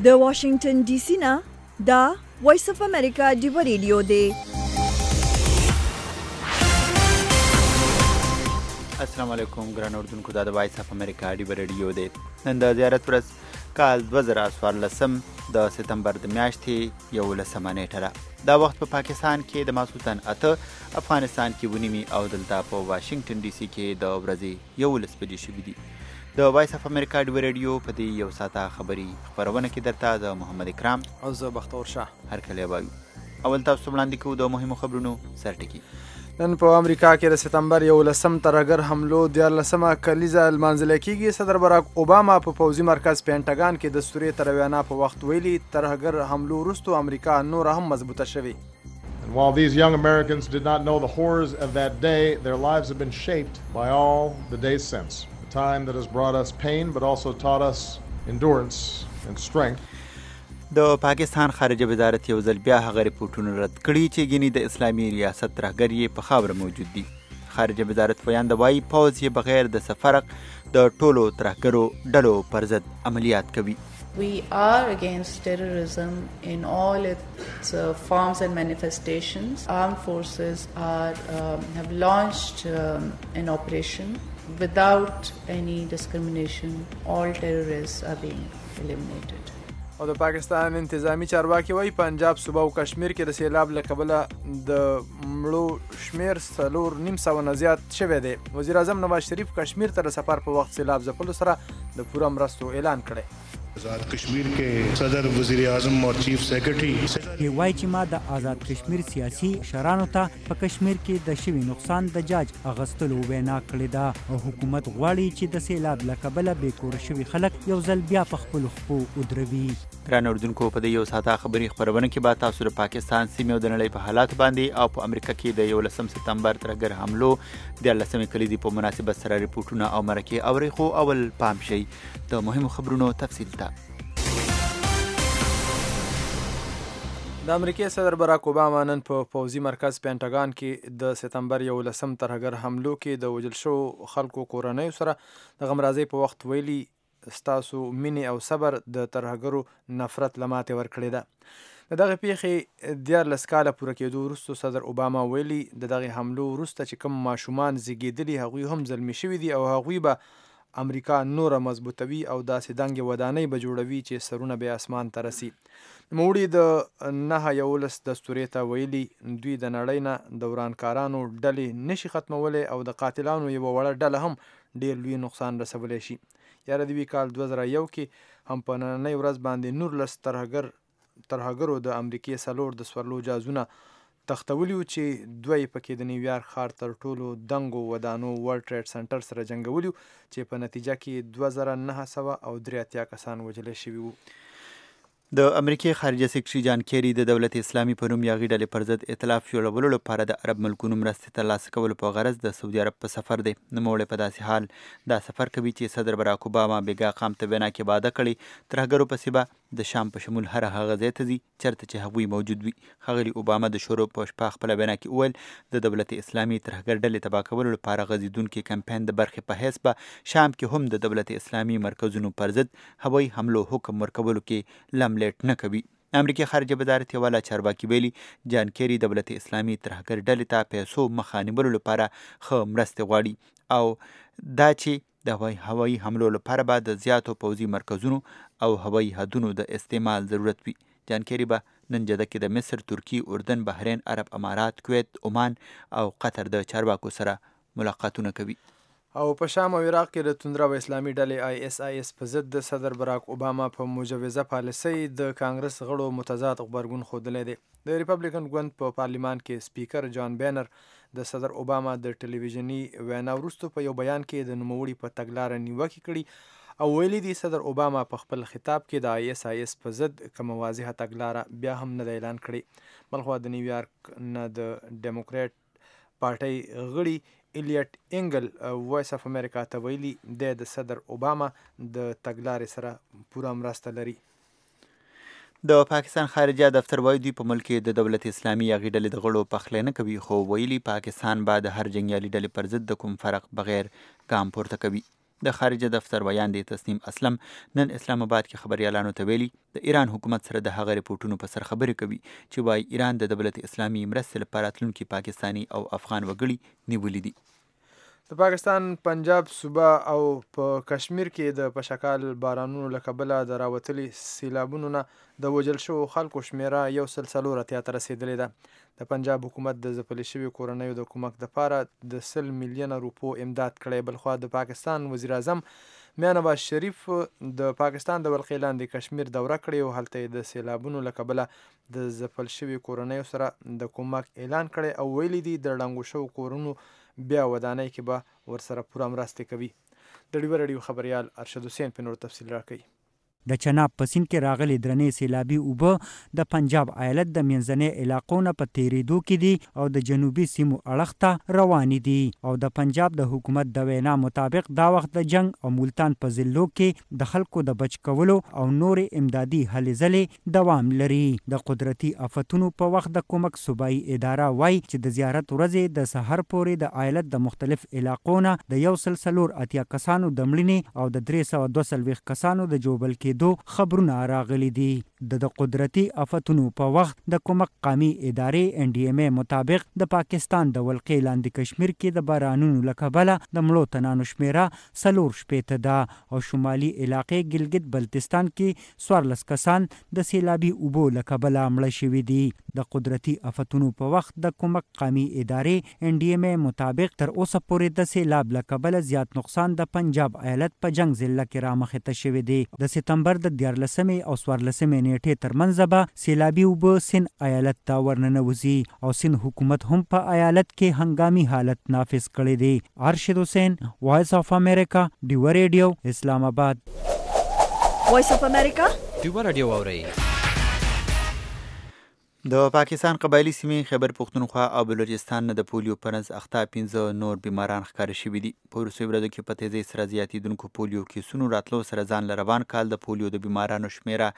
د واشنگټن ډي سي نه دا وایس اف امریکا ډیو ریډیو دی. السلام علیکم ګران اردوونکو، دا د وایس اف امریکا ډیو ریډیو دی. نن د زیارت ورځ کال 2014 د سپتمبر د میاشتې 11 نیټه ده. دا وخت په پاکستان کې د ماسوتن 8، افغانستان کې ونیمي او دلته په واشنگټن ډي سي کې د ورځې 11 بجې شوي دي. د وایس اف امریکا ډیو ریډیو په دې یو ساعته خبري خبرونه کې درته د محمد اکرام او زه بختور شاه هرکلی وایو. اول تاسو وړاندې کوو د مهمو خبرونو سرټکي. نن په امریکا کې د سپتمبر 11 ترهګر حملو 14مه کلیزه لمانځل کېږي. صدر باراک اوباما په پوځي مرکز پینټاګان کې د سورې تر وینا په وخت ویلي ترهګر حملو وروسته امریکا نور هم مضبوطه شوې. And while these young Americans did not know the horrors of that day, their lives have been shaped by all the days since. A time that has brought us pain but also taught us endurance and strength. د پاکستان خارجه وزارت یو ځل بیا هغه ریپورټونه رد کړي چې ګینې د اسلامي ریاست ترهګر یې په خاوره موجود دي. خارجه وزارت ویانده وایي پوځ یې بغیر د سفرق د ټولو ترهګرو ډلو پر ضد عملیات کوي. We are against terrorism in all its forms and manifestations. Armed forces have launched an operation without any discrimination. All terrorists are being eliminated. او د پاکستان انتظامی چارواکي وایي پنجاب صوبه او کشمیر کې د سیلاب له کبله د مړو شمیر 4.5 نه زیات شوی دی. وزیر اعظم نواز شریف کشمیر ته د سفر په وخت سیلاب ځپلو سره د پوره مرستو اعلان کړی. آزاد کشمیر کې صدر وزیر اعظم او چیف سیکرټري وایي چې ما د آزاد کشمیر سیاسي شرانو ته په کشمیر کې د شوي نقصان د جاج اغستلو وینا کړې ده او حکومت غواړي چې د سیلاب له کبله بې کوره شوي خلک یو ځل بیا په خپلو خپو ودروي. ګران اردوونکو، په دې یو ساعته خبري خبرونه کې به تاسو د پاکستان سیمې او د نړۍ په حالاتو باندې او په امریکا کې د 11 سپتمبر ترهګر حملو 14مې کلیزې په مناسبت سره ریپورټونه او مرکې اورئ. خو اول پام شئ د مهمو خبرونو تفصیل ته. د امریکای صدر باراک اوباما نن په پوځي مرکز پینټاګان کې د سپتمبر 11 ترهګر حملو کې د وژل شوو خلکو کورنیو سره د غمرازۍ په وخت ویلي ستاسو مینې او صبر د ترهګرو نفرت له ماتې ورکړې ده. د دغې پیښې 14 کاله پوره کېدو وروسته صدر اوباما ویلي د دغې حملو وروسته چې کوم ماشومان زیږېدلي هغوی هم زلمي شوي دي او هغوی به امریکا نوره مضبوطوي او داسې دنګې ودانۍ به جوړوي چې سرونه به اسمان ته رسي. نوموړي د 9/11 دستورې ته ویلي دوی د نړۍ نه د ورانکارانو ډلې نشي ختمولی او د قاتلانو یوه وړه ډله هم ډېر لوی نقصان رسولی شي. یاره د وی کال 2001 کې هم په نننۍ ورځ باندې 19 ترهګرو د امریکې 4 د سورلو جازونه تختولي وو چې 2 پکې د نیویارک ښار تر ټولو دنګو ودانو ورلډ ټریډ سنټر سره جنګولي وو چې په نتیجه کې 2983 کسان وژل شوي وو. د امریکای خارجه سیکرټري جان کیری د دولت اسلامي په نوم یاغي ډلې پر ضد ائتلاف جوړولو لپاره د عرب ملکونو مرستې ترلاسه کولو په غرض د سعودي عرب په سفر دی. نوموړی په داسې حال دا سفر کوي چې صدر باراک اوباما بیګا قام ته وینا کې وعده کړې ترهګرو پسې به د شام په شمول هر هغه ځای ته ځي چېرته چې هغوی موجود وي. ښاغلي اوباما د شورو په شپه خپله وینا کې وویل د دولت اسلامي ترهګر ډلې تباه کولو لپاره غځېدونکي کمپاین د برخې په حیث به شام کې هم د دولت اسلامي مرکزونو پر ضد هوایي حملو حکم ورکولو کې لملیټ نه کوي. امریکای خارجه وزارت یو والا چارواکي ویلي جان کیری دولت اسلامي ترهګر ډلې ته پیسو مخه نیولو لپاره ښه مرستې غواړي او دا چې د هوایي حملو لپاره به د زیاتو پوځي مرکزونو او هوایي حدونو د استعمال ضرورت وي. جان کیری به نن جده کې د مصر، ترکی، اردن، بحرین، عرب امارات، کویت، عمان او قطر د چارواکو سره ملاقاتونه کوي. او په شام او عراق کې د توندره و اسلامي ډلې ISIS په ضد د صدر باراک اوباما په مجوزه پالیسۍ د کانګرس غړو متضاد غبرګون ښودلی دی. د ریپبلیکن ګوند په پارلیمان کې سپیکر جان بینر د صدر اوباما د ټلویزیوني وینا وروسته په یو بیان کې د نوموړي په تګلاره نیوکې کړي او ویلي دي صدر اوباما په خپل خطاب کې د ISIS په ضد کومه واضحه تګلاره بیا هم نه ده اعلان کړې. بلخوا د نیویارک نه د ډیموکریټ پارټۍ غړي الیټ انګل وایس اف امریکا ته ویلي د صدر اوباما د تګلارې سره پوره مرسته لري. د پاکستان خارجه دفتر وایي دوی په ملک کې د دولت اسلامي یاغي ډلې د غړو پخلی نه کوي، خو ویلي پاکستان به د هر جنګیالي ډلې پر ضد د کوم فرق بغیر ګام پورته کوي. د خارجه دفتر بیان دی تسنیم اسلم نن اسلام آباد کې خبريالانو ته ویلي د ایران حکومت سره د هغه ریپورټونو په سر خبرې کوي چې وايي ایران د دولت اسلامي مرستې لپاره راتلونکي پاکستاني او افغان وګړي نیولي دي. د پاکستان پنجاب صوبه او په کشمیر کې د پشکال بارانونو له کبله د راوتلي سیلابونو نه د وژل شوو خلکو شمیره 140 ته رسیدلې ده. د پنجاب حکومت د ځپلې شویو کورنیو د کومک دپاره د 100 میلیونه روپو امداد کړی. بلخوا د پاکستان وزیر اعظم میاں نواز شریف د پاکستان د ولقې لاندې کشمیر دوره کړې او هلته یې د سیلابونو له کبله د ځپل شویو کورنیو سره د کومک اعلان کړی او ویلي دي د ړنګو شوو کورونو بیا ودانۍ کې به ورسره پوره مرستې کوي. د ډیوه راډیو خبریال ارشد حسین په نور تفصیل راکوي. د چناب په سیند کې راغلي درنې سیلابي اوبه د پنجاب ایالت د منځنۍ علاقو نه په تیریدو کې دي او د جنوبي سیمو اړخ ته روانې دي او د پنجاب د حکومت د وینا مطابق دا وخت د جنگ او ملتان په ضلعو کې د خلکو د بچ کولو او نورې امدادي هلې ځلې دوام لري. د قدرتي آفتونو په وخت د کومک صوبایي اداره وایي چې د زیارت ورځې د سحر پورې د ایالت د مختلف علاقو نه د 180 کسانو د مړینې او د 322 کسانو د جوبل کې خبرونه راغلي دي. د قدرتي آفتونو په وخت د کومک قومي ادارې NDMA مطابق د پاکستان د ولقې لاندې کشمیر کې د بارانونو له کبله د مړو تنانو شمیره 4 ده او شمالي علاقې ګلګت بلتستان کې 14 کسان د سیلابي اوبو له کبله مړه شوي دي. د قدرتي آفتونو په وخت د کومک قومي ادارې NDMA مطابق تر اوسه پورې د سیلاب له کبله زیات نقصان د پنجاب ایالت په جنگ ضلع کې رامخې ته شوی دی. د سپتمبر د 14 او 14 نیټې ترمنځ به سیلابي اوبه سند ایالت ته ورننوځي او سند حکومت هم په ایالت کې هنګامي حالت نافذ کړی دی. ارشد حسین، وایس اف امریکا، ډیوه ریډیو، اسلام آباد. وایس اف امریکا ډیوه ریډیو اورئ. د پاکستان قبایلی سیمې خیبر پختونخوا او بلوچستان نه د پولیو په نس اخته 15 نور بیماران ښکاره شوي دي. په وروستیو ورځو کې په تیزۍ سره زیاتېدونکو پولیو کیسونو راتلو سره ځان له روان کال د پولیو د بیمارانو شمیره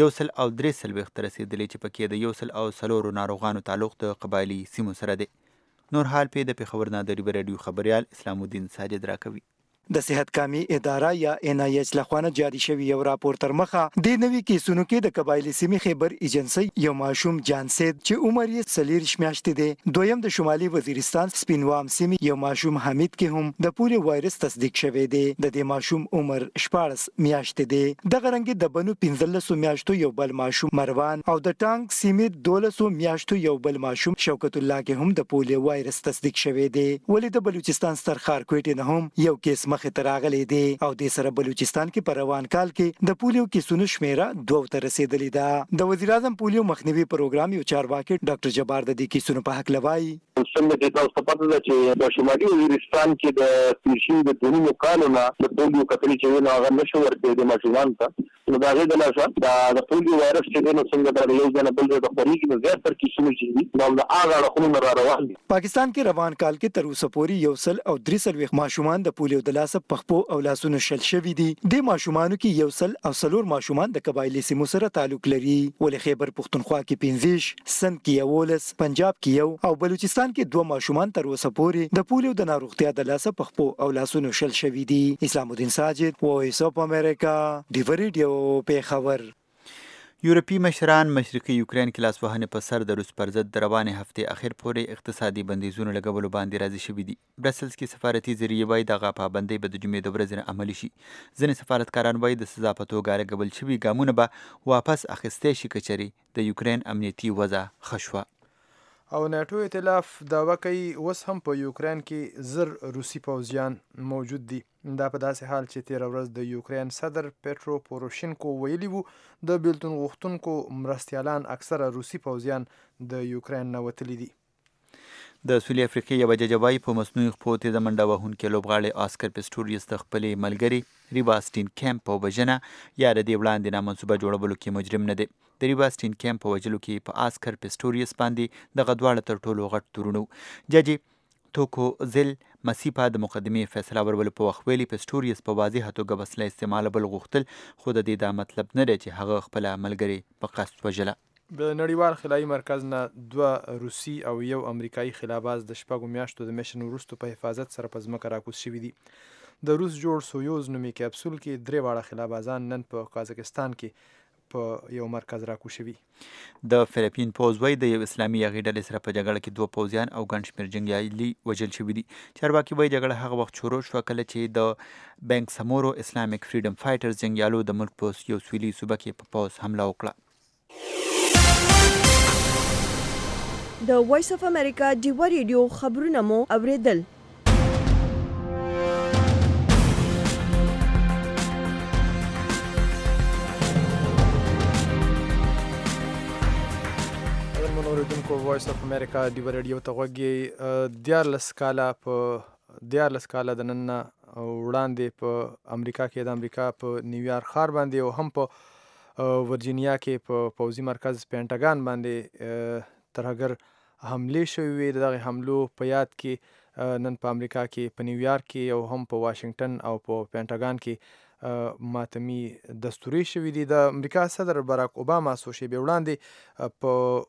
143 ته رسېدلې چې پکې د 104 ناروغانو تعلق د قبایلی سیمو سره دی. نور حال په د پېښور نه د ډیوه راډیو خبریال اسلام الدین ساجد راکوي. د صحت کامي اداره یا NIH لخوا جاری شوی یو راپور تر مخه د نوي کیسونو کې د قبایلی سیمې خیبر ایجنسی یو ماشوم جانسید چې عمر یې 40 میاشتې دی، دویم د شمالي وزیرستان سپینوام سیمې یو ماشوم حمید کې هم د پولیو وایرس تصدیق شوی دی. د دې ماشوم عمر 14 میاشتې دی. د غرنګ د بنو 15 میاشتو یو بل ماشوم مروان او د ټانک سیمې 12 میاشتو یو بل ماشوم شوکت الله کې هم د پولیو وایرس تصدیق شوی دی. ولې د بلوچستان ستر ښار کوټې نه هم یو کیس مخې ته راغلی دی او د سره بلوچستان کې په روان کال کې د پولیو کیسونو شمیره 2 ته رسیدلې ده. د وزیر اعظم پولیو مخنیوي پروګرام یو چارواکي ډاکټر جبار د دې کیسونو په حق لوي. څنګه چې تاسو ته پته ده چې د شمالي وزیرستان کې د پیشین د دونو کالونو د پولیو کتري چې نه هغه نشو ورته د ماشومان ته نو دا غي د لاسه د پولیو وایرس چې نو څنګه د یو ځنه بل د خوريږي نو زیات تر کیسونو چې نو د هغه اړخونو را روان دي. پاکستان کې روان کال کې تر اوسه پورې 143 ماشومان د پولیو د لاسه پخپو او لاسونو شل شوي دي. د ماشومانو کې 104 ماشومان د قبایلی سیمو سره تعلق لري. ولې خیبر پختونخوا کې 15، سند کې 11، پنجاب کې 1 او بلوچستان کې 2 ماشومان تر اوسه پورې د پولیو د ناروغتیا د لاسه پخپو او لاسونو شل شوي دي. اسلام الدین ساجد، وایس اف امریکا، ډیوه ریډیو، پیښور. یورپی مشران مشرقي یوکرین کې لاسوهنې په سر د روس پر ضد د روانې هفتې اخر پورې اقتصادي بندیزونو لګولو باندې راضي شوي دي. برسلز کې سفارتي ذریعې وایي دغه پابندۍ به د جمعې د ورځې نه عملي شي. ځینې سفارتکاران وایي د سزا په توګه رګبل شوي ګامونه به واپس اخیستی شي که چېرې د یوکرین امنیتي وضع ښه شوه. او ناتو ائتلاف دعوه کوي اوس هم په یوکرین کې 1000 روسي پوځیان موجود دي. دا په داسې حال چې تېره ورځ د یوکرین صدر پیټرو پوروشینکو ویلي وو د بیلتون غوښتونکو مرستیالان اکثره روسي پوځیان د یوکرین نه وتلي دي. د سویلي افریقې یوه ججه په مصنوعي خپو تیزه منډه وهونکي لوبغاړی آسکر پیسټوریس د خپلې ملګري ریبا سټینکیمپ په وژنه یا د دې وړاندې نامنصوبه جوړولو کې مجرم نه دی. د ریبا سټینکیمپ په وژلو کې په آسکر پیسټوریس باندې دغه دواړه تر ټولو غټ تورونه ججې توکوزل مسیپا د مقدمې فیصله ورولو په وخت ویلي پیسټوریس په واضحه توګه وسله استعمالول غوښتل خو د دې دا مطلب نه دی چې هغه خپله ملګرې په قصد وژله. د نړیوال خلایي مرکز نه 2 روسي او 1 امریکایي خلاباز د 6 میاشتو د میشن وروسته په حفاظت سره په ځمکه راکوز شوي دي. د روس جوړ سویوز نومي کپسول کې 3 واړه خلابازان نن په قازقستان کې په یو مرکز راکو شوي. د فلیپین پوځ وایي د یو اسلامي یاغي ډلې سره په جګړه کې 2 پوځیان او ګڼ شمېر جنګیالي وژل شوي دي. چارواکي وایي جګړه هغه وخت شروع شوه کله چې د بینک سمورو اسلامیک فریډم فایټرز جنګیالو د ملک په یو سویلي صوبه کې په پوځ حمله وکړه. د وایس اف امریکا ډیوه ریډیو خبرونه مو اوریدل. اوریدونکو وایس اف امریکا ډیوه ریډیو ته غوږ یې 14 کاله د نن وړاندې په امریکا کې د امریکا په نیویارک ښار باندې او هم په ورجینیا کې په پوځي مرکز پینټاګان باندې ترهګر حملې شوې وې. د دغې حملو په یاد کې نن په امریکا کې په نیویارک کې او هم په واشنګټن او په پینټاګان کې ماتمي دستوري شوي دي. د امریکا صدر باراک اوباما څو شېبې وړاندې په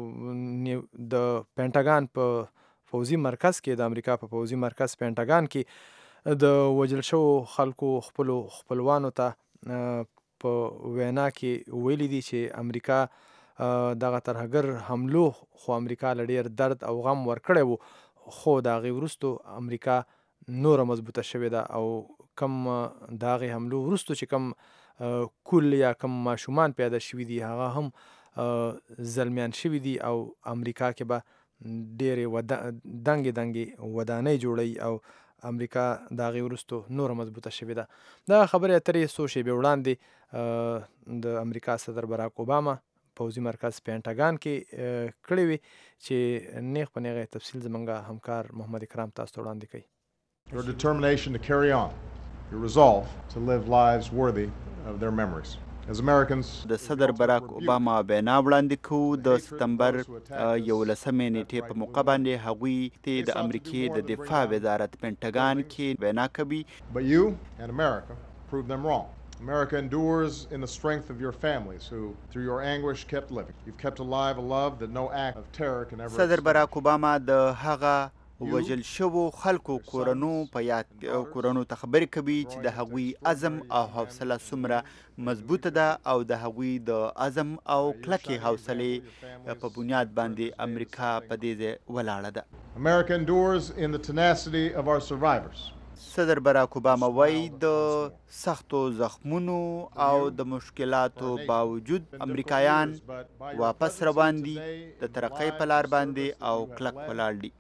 د پینټاګان په پوځي مرکز کې د امریکا په پوځي مرکز پینټاګان کې د وژل شوو خلکو خپلوانو ته په وینا کې ویلي دي چې امریکا دغه ترهګر حملو خو امریکا له ډېر درد او غم ورکړی وو، خو د هغې وروستو امریکا نوره مضبوطه شوې ده او کم د هغې حملو وروستو چې کم کول یا کم ماشومان پیدا شوي دي هغه هم زلمیان شوي دي او امریکا کې به ډېرې دنګې ودانۍ جوړوي او امریکا د هغې وروستو نوره مضبوطه شوې ده. دا خبرې اترې څو شېبې وړاندې د امریکا صدر باراک اوباما پوځي مرکز پینټاګان کې کړې وې چې نیغ په نیغه تفصیل زموږ همکار محمد اکرام تاسو ته وړاندې کوي. Your determination to carry on, your resolve to live lives worthy of their memories. As Americans, د صدر باراک اوباما وینا وړاندې کوو. د سپتمبر 11 نیټې په موقع باندې هغوی ته د امریکې د دفاع وزارت پینټاګان کې وینا کوي. But you and America proved them wrong. America endures in the strength of your families who, through your anguish, kept living. You've kept alive a love that no act of terror can ever. صدر باراک اوباما د هغه وژل شوو خلکو کورنو په یاد کورنو ته خبرې کوي چې د هغوی عزم او حوصله څومره مضبوطه ده او د هغوی د عزم او کلکې حوصلې په بنیاد باندې امریکا په دې ځای ولاړه ده. America endures in the tenacity of our survivors. صدر باراک اوباما وایي د سختو زخمونو او د مشکلاتو باوجود امریکایان واپس روان دي، د ترقۍ په لار باندې او کلک ولاړ دي.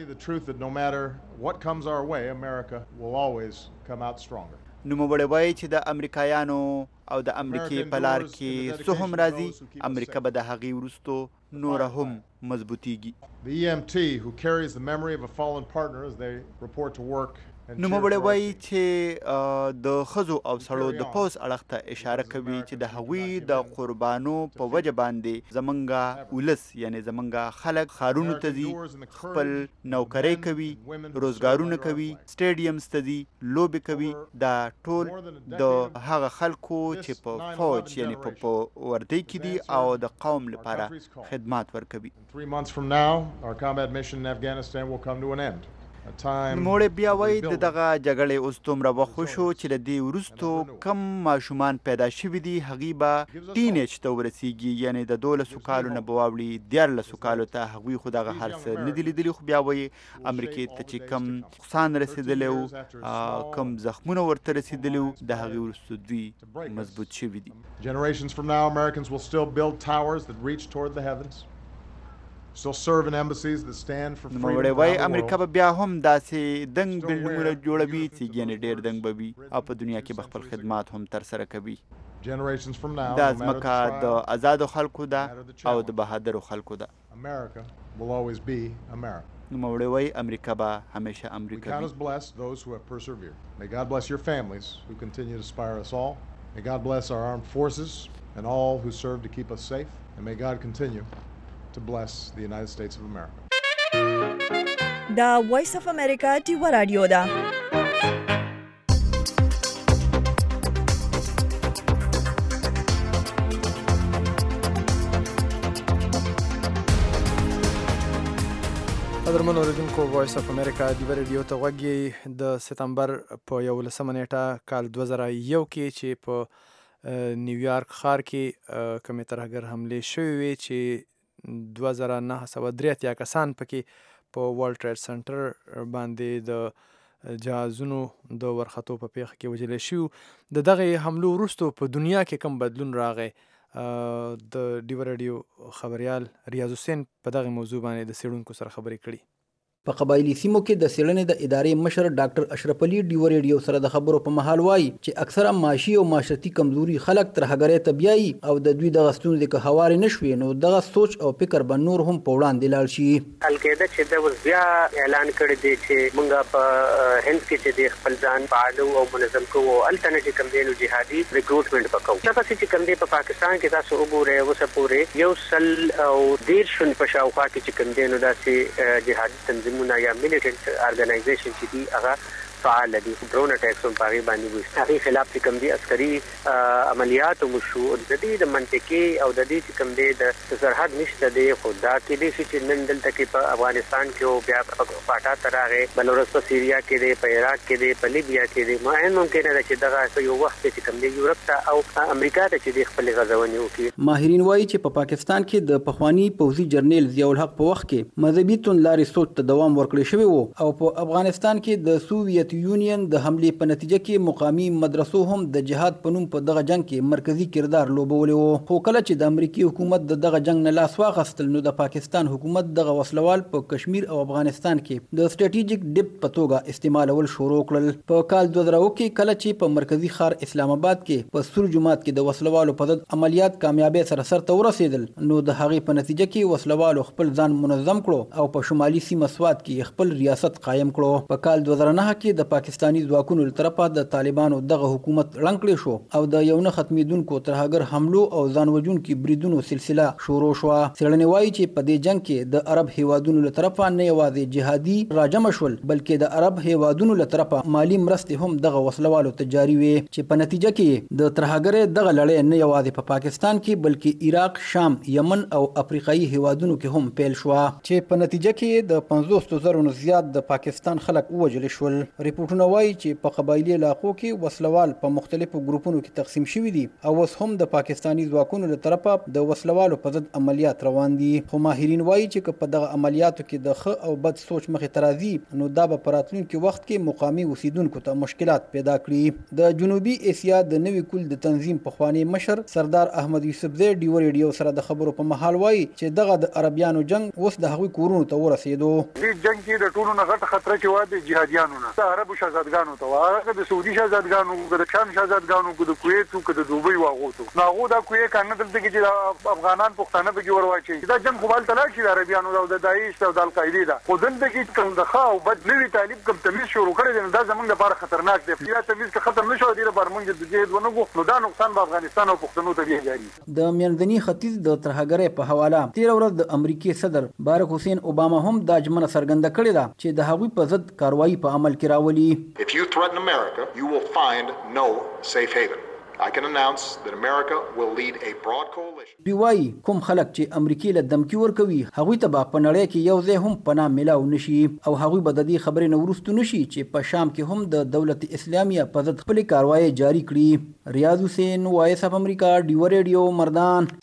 نوموړی وایي چې د امریکایانو او د امریکې په لار کې څه هم راځي، امریکا به د هغې وروستو نوره هم مضبوطیږي. نوموړی وایي چې د ښځو او سړو د پوځ اړخ ته اشاره کوي چې د هغوی د قربانو په وجه باندې زمونږ ولس یعنی زمونږ خلک ښارونو ته ځي، خپل نوکرۍ کوي، روزګارونه کوي، سټیډیمز ته ځي، لوبې کوي. دا ټول د هغه خلکو چې په فوج یعنی په وردۍ کې دي او د قوم لپاره خدمات ورکوي. نوموړی بیا وایي د دغه جګړې اوس دومره وخت وشو چې له دې وروستو کم ماشومان پیدا شوي دي هغوی به ټینیج ته ورسیږي، یعنی د 12 کالو نه به واوړي 14 کالو ته. هغوی خو دغه هر څه نه دي لیدلي، خو بیا وایي امریکې ته چې کم نقصان رسېدلی و، کم زخمونه ورته رسېدلي وو، د هغې وروستو دوی مضبوط شوي دي. Generations from now, Americans will still build towers that reach toward the heavens. نوموړی وایي امریکا به بیا هم داسې دنګ بلډینګونه جوړوي چې یعنې ډېر دنګ به وي او په دنیا کې به خپل خدمات هم ترسره کوي. دا ځمکه د آزادو خلکو ده او د بهادرو خلکو ده. نوموړی وایي امریکا به همیشه امریکا وي. May God bless your families who continue to inspire us all. May God bless our armed forces and all who serve to keep us safe. And may God continue to bless the United States of America. دا وایس اف امریکا ډیوه رادیو ده. قدرمن اوریدونکو وایس اف امریکا د ریډیو ته غوږی د سپتمبر په 11 نیټه کال 2001 کې چې په نیویارک ښار کې کومې ترهګر حملې شوې وې چې 2983 کسان پکې په ورلد ټریډ سنټر باندې د جهازونو د ورختو په پیښه کې وژل شوي د دغه حملو وروسته په دنیا کې کوم بدلون راغی د ډیو رادیو خبريال ریاض حسین په دغه موضوع باندې د سیړونکو سره خبرې کړي. په قبایلی سیمو کې د څېړنې د ادارې مشر ډاکټر اشرف علي ډیو ریډیو سره د خبرو په مهال وایي چې اکثره معاشي او معاشرتي کمزوري خلک ترهګرۍ ته بیایي او د دوی دغه ستونزې که هوارې نه شوې نو دغه سوچ او فکر به نور هم په وړاندې لاړ شي. القاعده چې د اوس بیا اعلان کړی دی چې موږ په هند کې چې د خپل ځان فعال او منظم کوو هلته نه چې کوم دی نو جهادي ریکروټمنټ وکړو. دا پسې چې کوم دی په پاکستان کې تاسو وګورئ اوسه پورې 100 او 150 په شاوخوا کې چې کوم دی نو داسې جهادي تنظیمونه یا ملیټنټ ارګنایزیشن چې دی هغه فعال دي. ډرون اٹیکس هم پاغي باندې وي هغه خلاف چې کوم دي عسکري عملیات مشو د دې د منطقي او د دې چې کوم دي د سرحد نشته دی خدا کې دي چې نن دلته کې په افغانستان کې او بیا په پاټا ترغه بلوچستان په سیریا کې دی په عراق کې دی په لیبیا کې دی ممکن ده چې دغه یو وخت چې کوم دي یورپ ته او امریکا ته چې خپل غزونی وکړي. ماهرین وایي چې په پاکستان کې د پخوانی پوځي جرنیل ضیاء الحق په وخت کې مذهبي توندلارې سوچ ته دوام ورکړی شوی وو او په افغانستان کې د سوویت یونین د حملې په نتیجه کې مقامي مدرسو هم د جهاد په نوم په دغه جنگ کې مرکزی کردار لوبولی وو. خو کله چې د امریکایي حکومت د دغه جنگ نه لاس واخیستل نو د پاکستان حکومت دغه وسلوال په کشمیر او افغانستان کې د سټریټیجیک ډیپ په توګه استعمالول شروع کړل. په کال 2000 کې کله چې په مرکزی ښار اسلام آباد کې په سور جماعت کې د وسلوالو په ضد عملیات کامیابی سره سرته ورسېدل نو د هغې په نتیجه کې وسلوالو خپل ځان منظم کړو او په شمالي سیمه سوات کې خپل ریاست قایم کړو. په کال 2009 کې د پاکستاني ځواکونو له طرفه د طالبانو دغه حکومت ړنګ کړی شو او د یو نه ختمېدونکو ترهګر حملو او ځان وژونکي بریدونو سلسله شروع شوه. څېړنې وایي چې په دې جنګ کې د عرب هیوادونو له طرفه نه یوازې جهادي راجمع شول بلکې د عرب هیوادونو له طرفه مالی مرستې هم دغه وسلوالو ته جاري وې چې په نتیجه کې د ترهګرۍ دغه لړۍ نه یوازې په پاکستان کې بلکې عراق، شام، یمن او افریقایي هیوادونو کې هم پیل شوه چې په نتیجه کې د 50,000 نه زیات د پاکستان خلک ووژل شول. ریپورتونه وایي چې په قبایلی علاقو کې وسلوال په مختلفو ګروپونو کې تقسیم شوي دي او اوس هم د پاکستاني ځواکونو له طرفه د وسلوالو په ضد عملیات روان دي. خو ماهرین وایي چې په دغه عملیاتو کې د ښه او بد سوچ مخې ته راځي نو دا به په راتلونکي وخت کې مقامي اوسیدونکو ته مشکلات پیدا کړي. د جنوبي اسیا د نوي کل د تنظیم پخوانی مشر سردار احمد یوسفزی ډیو ریډیو سره د خبرو په مهال وایي چې دغه د عربیانو جنگ اوس د هغوی کورونو ته ورسېدو. دې جنگ کې د ټولو نه غټ خطر چې و د جهادیانو نه د عربو شهزادګانو ته هغه د سعودي شهزادګانو د شام شهزادګانو د کویت او د دوبۍ واغوتو نو هغه د کویت کنه دلته کې چې افغانان پښتانه به ورواچي دا جنگ خو بل تلل شي د عربیانو او د داعش او د القاعده دا خو دلته کې کوم د خا او بد نوی طالب کوم تمیز شروع کړی دا زمونږ لپاره خطرناک دی. یا تمیز که ختم نشو دی لپاره موږ د جهاد ونغو نو دا نقصان به افغانستان او پښتنو ته دی جاري. د منځني ختیځ د ترهګرۍ په حواله 13 ورځ د امریکای صدر بارک حسین اوباما هم دا ژمنه څرګنده کړې ده چې د هغوی په ضد کاروایی په عمل کې راولي. If you threaten America, you will find no safe haven. I can announce that America will lead a broad coalition. دوی وایي کوم خلک چې امریکای له دمکی ورکوي هغوی ته به په نړۍ کې یو ځای هم پناه میلاو نشي او هغوی به د دې خبرې نه وروسته نشي چې په شام کې هم د دولت اسلامیه په ضد خپلې کاروایی جاري کړي. ریاض حسین، وایس اف امریکا، ډیو ریډیو، مردان.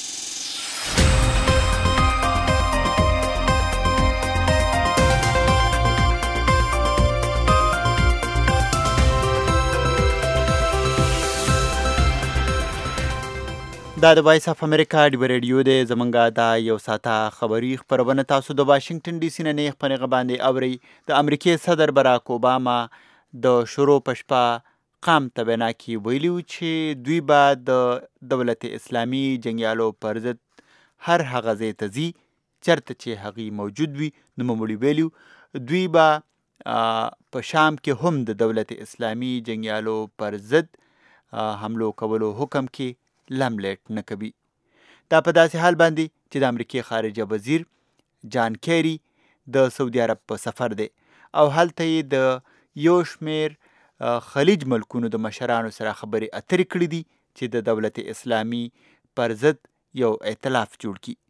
دا د وایس اف امریکا ډیو ریډیو دی. زمونږ دا یو ساعته خبري خپرونه تاسو د واشنگټن ډي سي نه نیغ په نیغه باندې اورئ. د امریکای صدر براک اوباما د شروع په شپه قام ته بنا کې ویلي و چې دوی به د دولت اسلامي جنګیالو پر ضد هر هغه ځای ته ځي چېرته چې هغوی موجود وي. نوموړي ویلي دوی به په شام کې هم د دولت اسلامي جنګیالو پر ضد حملو کولو حکم کې لملیټ نه کوي. دا په داسې حال باندې چې د امریکای خارجه وزیر جان کیری د سعودي عرب په سفر دی او هلته یې د یو شمیر خلیج ملکونو د مشرانو سره خبرې اترې کړې دي چې د دولت اسلامي پر ضد یو ائتلاف جوړ کړي.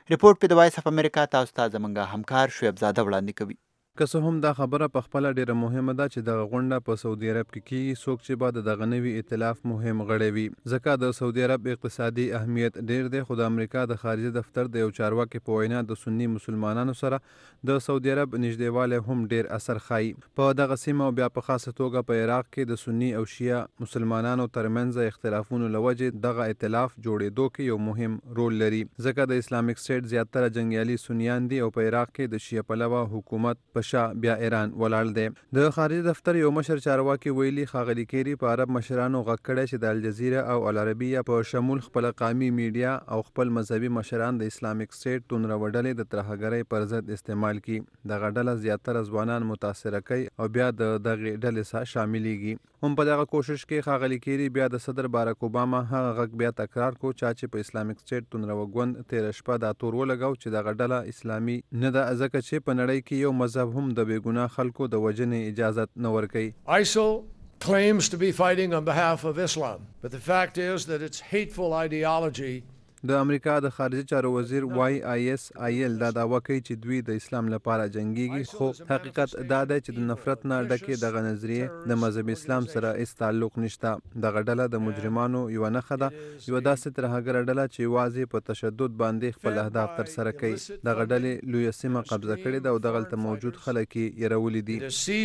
ریپورت په د وایس اف امریکا تاسو ته زمونږ همکار شعیب زاده وړاندې کوي. که څه هم دا خبره په خپله ډیره مهمه ده چې دغه غونډه په سعودي عرب کې کیږي، څوک چې به د دغه نوي ائتلاف مهم غړی وي، ځکه د سعودي عرب اقتصادي اهمیت ډیر دی. خو د امریکا د خارجه دفتر د یو چارواکي په وینا د سني مسلمانانو سره د سعودي عرب نږدېوالی هم ډیر اثر ښایي. په دغه سیمه او بیا په خاصه توګه په عراق کې د سني او شیعه مسلمانانو ترمنځ اختلافونو له وجې دغه ائتلاف جوړېدو کې یو مهم رول لري، ځکه د اسلامک سټیټ زیاتره جنګیالي سنیان دي او په عراق کې د شیعه پلوه حکومت په شا بیا ایران ولاړ دی. د خارجه دفتر یو مشر چارواکي ویلي ښاغلي کیری په عرب مشرانو غږ کړی چې د الجزیره او العربیه په شمول خپل قومي میډیا او خپل مذهبي مشران د اسلامک سټیټ تونره ډلې د ترهګرۍ پر ضد استعمال کړي. دغه ډله زیاتره ځوانان متاثره کوي او بیا د دغه ډلې سره شاملېږي. هم په دغه کوشش کې ښاغلي کیری بیا د صدر باراک اوباما هغه غږ بیا تکرار کو چې په اسلامک سټیټ تونره غوند تیر شپه دا تور ولګاو چې دغه ډله اسلامي نه ده، ځکه چې په نړۍ کې یو مذهب هم د بېګناه خلکو د وژنې اجازت نه ورکوي. ISIL claims to be fighting on behalf of Islam, but the fact is that its hateful ideology د امریکا د خارجه چارو وزیر ISIL دا دعوه کوي چې دوی د اسلام لپاره جنگيږي، خو حقیقت دا دی چې د نفرت نه ډکې دغه نظریه د مذهب اسلام سره هیڅ تعلق نشته. دغه ډله د مجرمانو یوه نښه ده، یوه داسې ترهګره ډله چې یوازې په تشدد باندې خپل اهداف ترسره کوي. دغه ډلې لویه سیمه قبضه کړې ده او دغلته موجود خلک یې یرولي دي.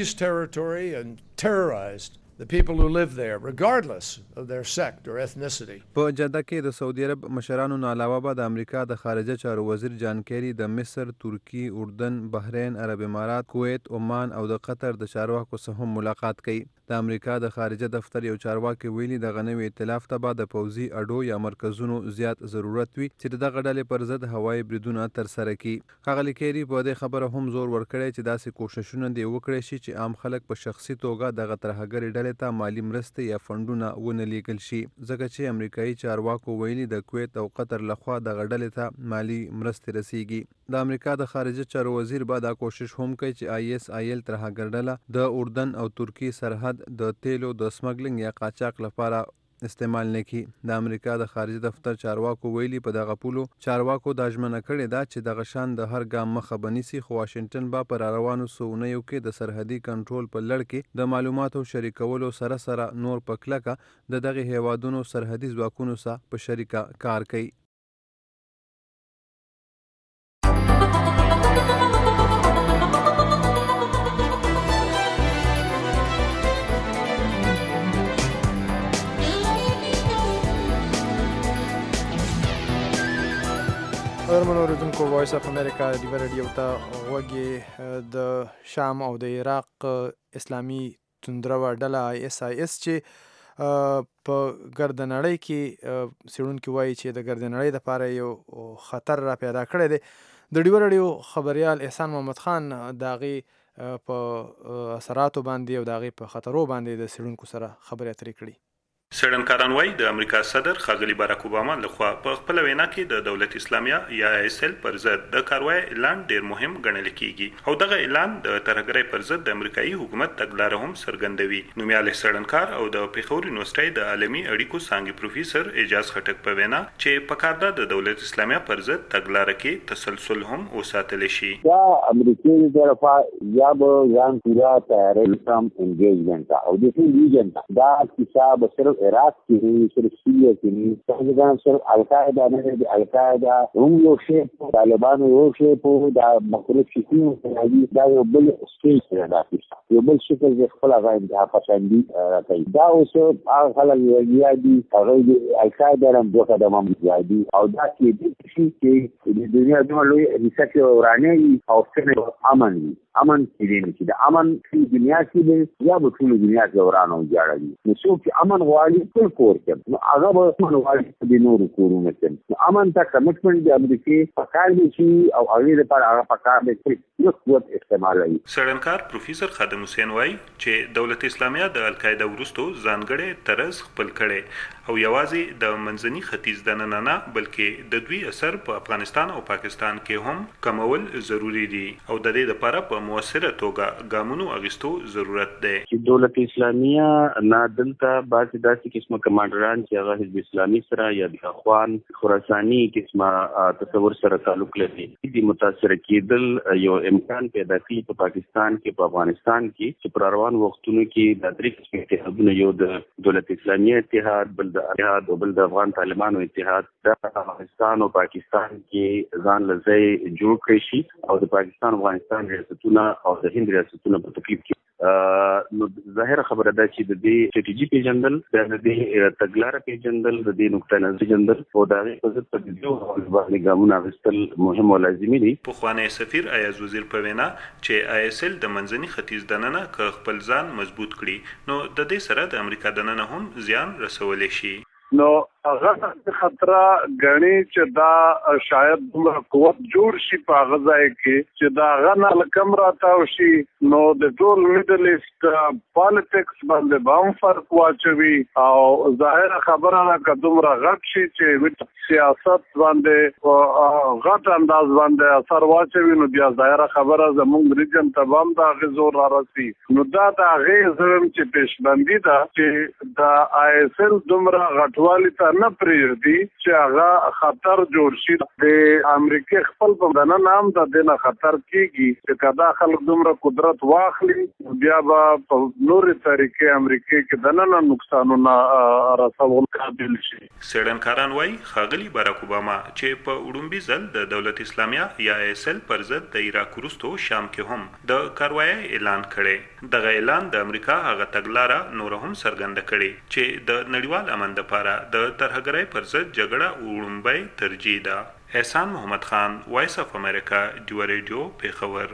the people who live there, regardless of their sect or ethnicity. په جده کې د سعودي عرب مشرانو نه علاوه به د امریکا د خارجه چارو وزیر جان کیری د مصر، ترکی، اردن، بحرین، عرب امارات، کویت، عمان او د قطر د چارواکو سره هم ملاقات کوي. د امریکا د خارجه دفتر یو چارواکي ویلي دغه نوي ائتلاف ته به د پوځي اډو یا مرکزونو زیات ضرورت وي چې دغه ډلې پر ضد هوایي بریدونه ترسره کړي. ښاغلي کیری په دې خبره هم زور ورکړی چې داسې کوښښونه دې وکړی شي چې عام خلک په شخصي توګه دغه ترهګرې ډلې ته مالی مرستې یا فنډونه ونه لیږل شي، ځکه چې امریکایي چارواکو ویلي د کویت او قطر لخوا دغه ډلې ته مالی مرستې رسیږي. د امریکا د خارجه چارو وزیر به دا کوشش هم کوي چې ISIL ترهګر ډله د اردن او ترکی سرحد د تیلو د سمګلینګ یا قاچاق لپاره استعمال نه کړي. د امریکا د خارجه دفتر چارواکو ویلي په دغه پولو چارواکو دا ژمنه کړې ده چې دغه شان د هر ګام مخه بنیسي، خو واشنګټن به پر روانو سونیو کې د سرحدي کنټرول په لړ کې د معلوماتو شریکولو سره سره نور په کلکه د دغه هیوادونو سرحدي ځواکونو سره په شریکه کار کوي. قدرمنو اوریدونکو، وایس اف امریکا ډیوه رادیو ته غوږ د شام او د عراق اسلامي توندروه ډله ISIS چې په ګرد نړۍ کې څېړونکي وایي چې د ګرد نړۍ دپاره یو خطر را پیدا کړی دی. د ډیوه رادیو خبریال احسان محمد خان د هغې په اثراتو باندې او د هغې په خطرو باندې د څېړونکو سره خبرې اترې کړي. څېړنکاران وایي د امریکا صدر ښاغلي باراک اوباما لخوا په خپله وینا کې د دولت اسلامیه یا ISIL پر ضد د کاروای اعلان ډیر مهم ګڼل کیږي او دغه اعلان د ترهګرۍ پر ضد د امریکایي حکومت تګلاره هم څرګندوي. نومیالی څېړنکار او د پېښور یونیورسټۍ د عالمي اړیکو څانګې پروفیسر اعجاز خټک په وینا چې پکار ده د دولت اسلامیه پر ضد تګلاره کې تسلسل هم وساتلی شي. دا امریکایي طرفه یا به ځان پوره تیاریږم انګیجمنټ او د ټول ریجن دا کیسه به صرف عراق کې صرف سوریه کې څنګه صرف القاعده نه دی، القاعده هم یو شی، طالبانو یو شی په دا مختلف شکلونو کې دا یو بل سټیج راځي، یو بل شکل د خپل غاړه د پسندي راځي. دا اوس هغه خلک یې دي هغه د القاعده رم دوه قدمه مزایدي او دا کې د شي چې د دنیا د لوی ریسک ورانه او څنګه امن کې چې د امن په دنیا کې یا په ټول دنیا کې ورانه وځي. نو څوک امن غواړي ټول کور کې نو هغه به ټول غواړي د نورو کورونو کې امن ته کمټمنټ د امریکای په کار دي چې او هغه لپاره هغه په کار دي چې یو قوت استعمالوي. څېړنکار پروفیسر خادم حسین وایي چې دولت اسلامیه د القاعده وروسته ځانګړی طرز خپل کړی او یوازې د منځني ختیځ دننه نه بلکې د دوی اثر په افغانستان او پاکستان کې هم کمول ضروری دي او د دې لپاره په موثره توګه ګامونو اخیستو ضرورت دی. چې دولت اسلامیه نه دلته بعضې داسې قسمه کمانډران چې هغه حزب اسلامي سره یا د اخوان خراساني قسمه تصور سره تعلق لري د متاثره کېدل یو امکان پیدا کړي په پاکستان کې په افغانستان کې چې پر روان وختونو کې د درې قسم اتحادونه یو د دولت اسلامیه اتحاد، بل د اتحاد او بل د افغان طالبانو اتحاد د افغانستان او پاکستان کې ځان لځای جوړ کړی شي او د پاکستان افغانستان ریاستونه او د هند ریاستونه په تکلیف کې نو ظاهره خبره ده چې د دې سټریټیجي پیژندل د دې تګلاره پیژندل د دې نقطه نظر پیژندل او د هغې په ضد په دې باندې ګامونه اخیستل مهم او لازمي دي. پخوانی سفیر ایاز وزیر په وینا چې ISL د منځني ختیځ دننه که خپل ځان مضبوط کړي نو د دې سره د امریکا دننه هم زیان رسولی شي. نو هغه خطر غني چې دا شاید دومره قوت جوړ شي په هغه ځای کې چې دا غنه لکم راتاو شي نو د ټول میډل ایست پالیټکس باندې باندې فرق واچوي او ظاهر خبره ده که دومره غټ شي چې سیاست باندې غټ انداز باندې اثر واچوي نو بیا ظاهر خبره زموږ ریجن ته هم دا غزور را رسي نو دا د هغې زرم چې پیشبندي ده چې د ISL دومره غټوالي ته نه پرېږدي چې هغه خطر جوړ شي. د امریکې خپل په دننه هم د دې نه خطر کېږي چې که دا خلک دومره قدرت واخلي بیا به په نورې طریقې امریکې کې دننه نقصانونه رسول قابل شي. څېړنکاران وایي ښاغلي باراک اوباما چې په وړومبي ځل د دولت اسلامیه یا ISL پر ضد د عراق وروسته شام کې هم د کاروایۍ اعلان کړی. دغه اعلان د امریکا هغه تګلاره نوره هم څرګنده کړې چې د نړیوال امن دپاره د ترهګرۍ پر ضد جګړه وړومبی ترجیح ده. احسان محمد خان، وایس اف امریکا، ډیو ریډیو، پیښور.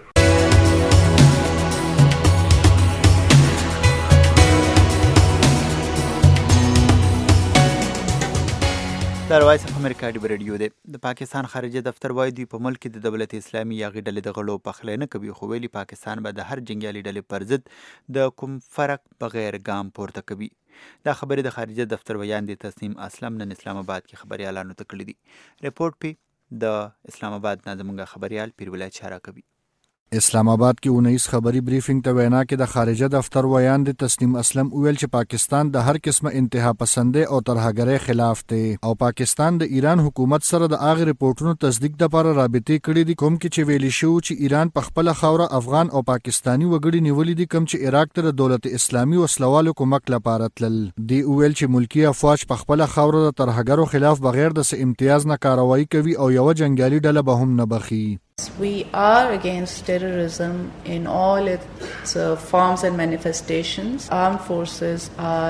دا وایس اف امریکا ډیو ریډیو دی. د پاکستان خارجه دفتر وایي دوی په ملک کې د دولت اسلامي یاغي ډلې د غړو پخلی نه کوي، خو ویلي پاکستان به د هر جنګیالي ډلې پر ضد د کوم فرق بغیر ګام پورته کوي. دا خبرې د خارجه دفتر ویان دي تسنیم اسلم نن اسلام آباد کې خبريالانو ته کړي دي. رپورټ پی د اسلام آباد نه زموږ خبريال پیر ولایت چاره کوي. اسلام آباد کې 19 خبري بریفینګ ته وینا کې د خارجه دفتر ویان دي تسنیم اسلم ویل چې پاکستان د هر قسمه انتها پسندۍ او ترهګرۍ خلاف دی او پاکستان د ایران حکومت سره د اغه ریپورتونو تصدیق لپاره رابطې کړې دي کوم کې چې ویلي شو چې ایران په خپل خوره افغان او پاکستانی وګړي نیولې دي کوم چې عراق ته د دولت اسلامي وسلوالو کومک لپاره تلل دی. ویل چې ملکی افواج په خپل خوره د ترهګرو خلاف بغیر د امتیاز نه کاروایی کوي او یو جنگیالي ډله به هم نه بخي. We are against terrorism in all its forms and manifestations. Armed forces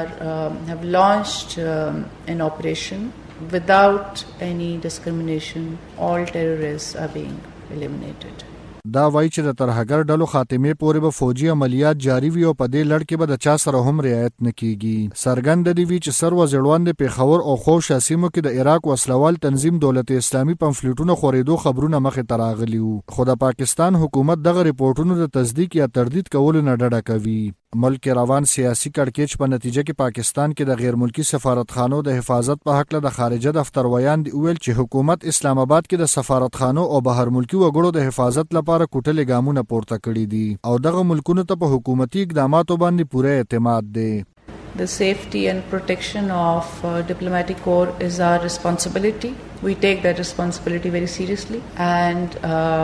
have launched an operation without any discrimination. All terrorists are being eliminated. دا وایي چې د ترهګر ډلو خاتمې پورې به فوجي عملیات جاری وي او په دې لړ کې به د چا سره هم رعایت نه کیږي. څرګنده دی چې سر وزیروان د پیښور او خوش سیمو کې د عراق وسلوال تنظیم دولت اسلامي پمفلیټونو خورېدو خبرونه مخې ته راغلي وو، خو د پاکستان حکومت دغه ریپورتونو د تصدیق یا تردید کولو نه ډډه کوي. ملک روان سیاسي کړکېچ په نتیجه کې پاکستان کې د غیر ملکی سفارتخانو د حفاظت په حق له د خارجه دفتر ویان دی ویل چې حکومت اسلام آباد کې د سفارتخانو او بهر ملکی وګړو د حفاظت لپاره کوټلې ګامونه پورته کړي دي او دغه ملکونو ته په حکومتي اقداماتو باندې پوره اعتماد دی. The safety and protection of diplomatic corps is our responsibility. We take that responsibility very seriously and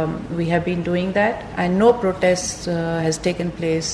we have been doing that and no protest has taken place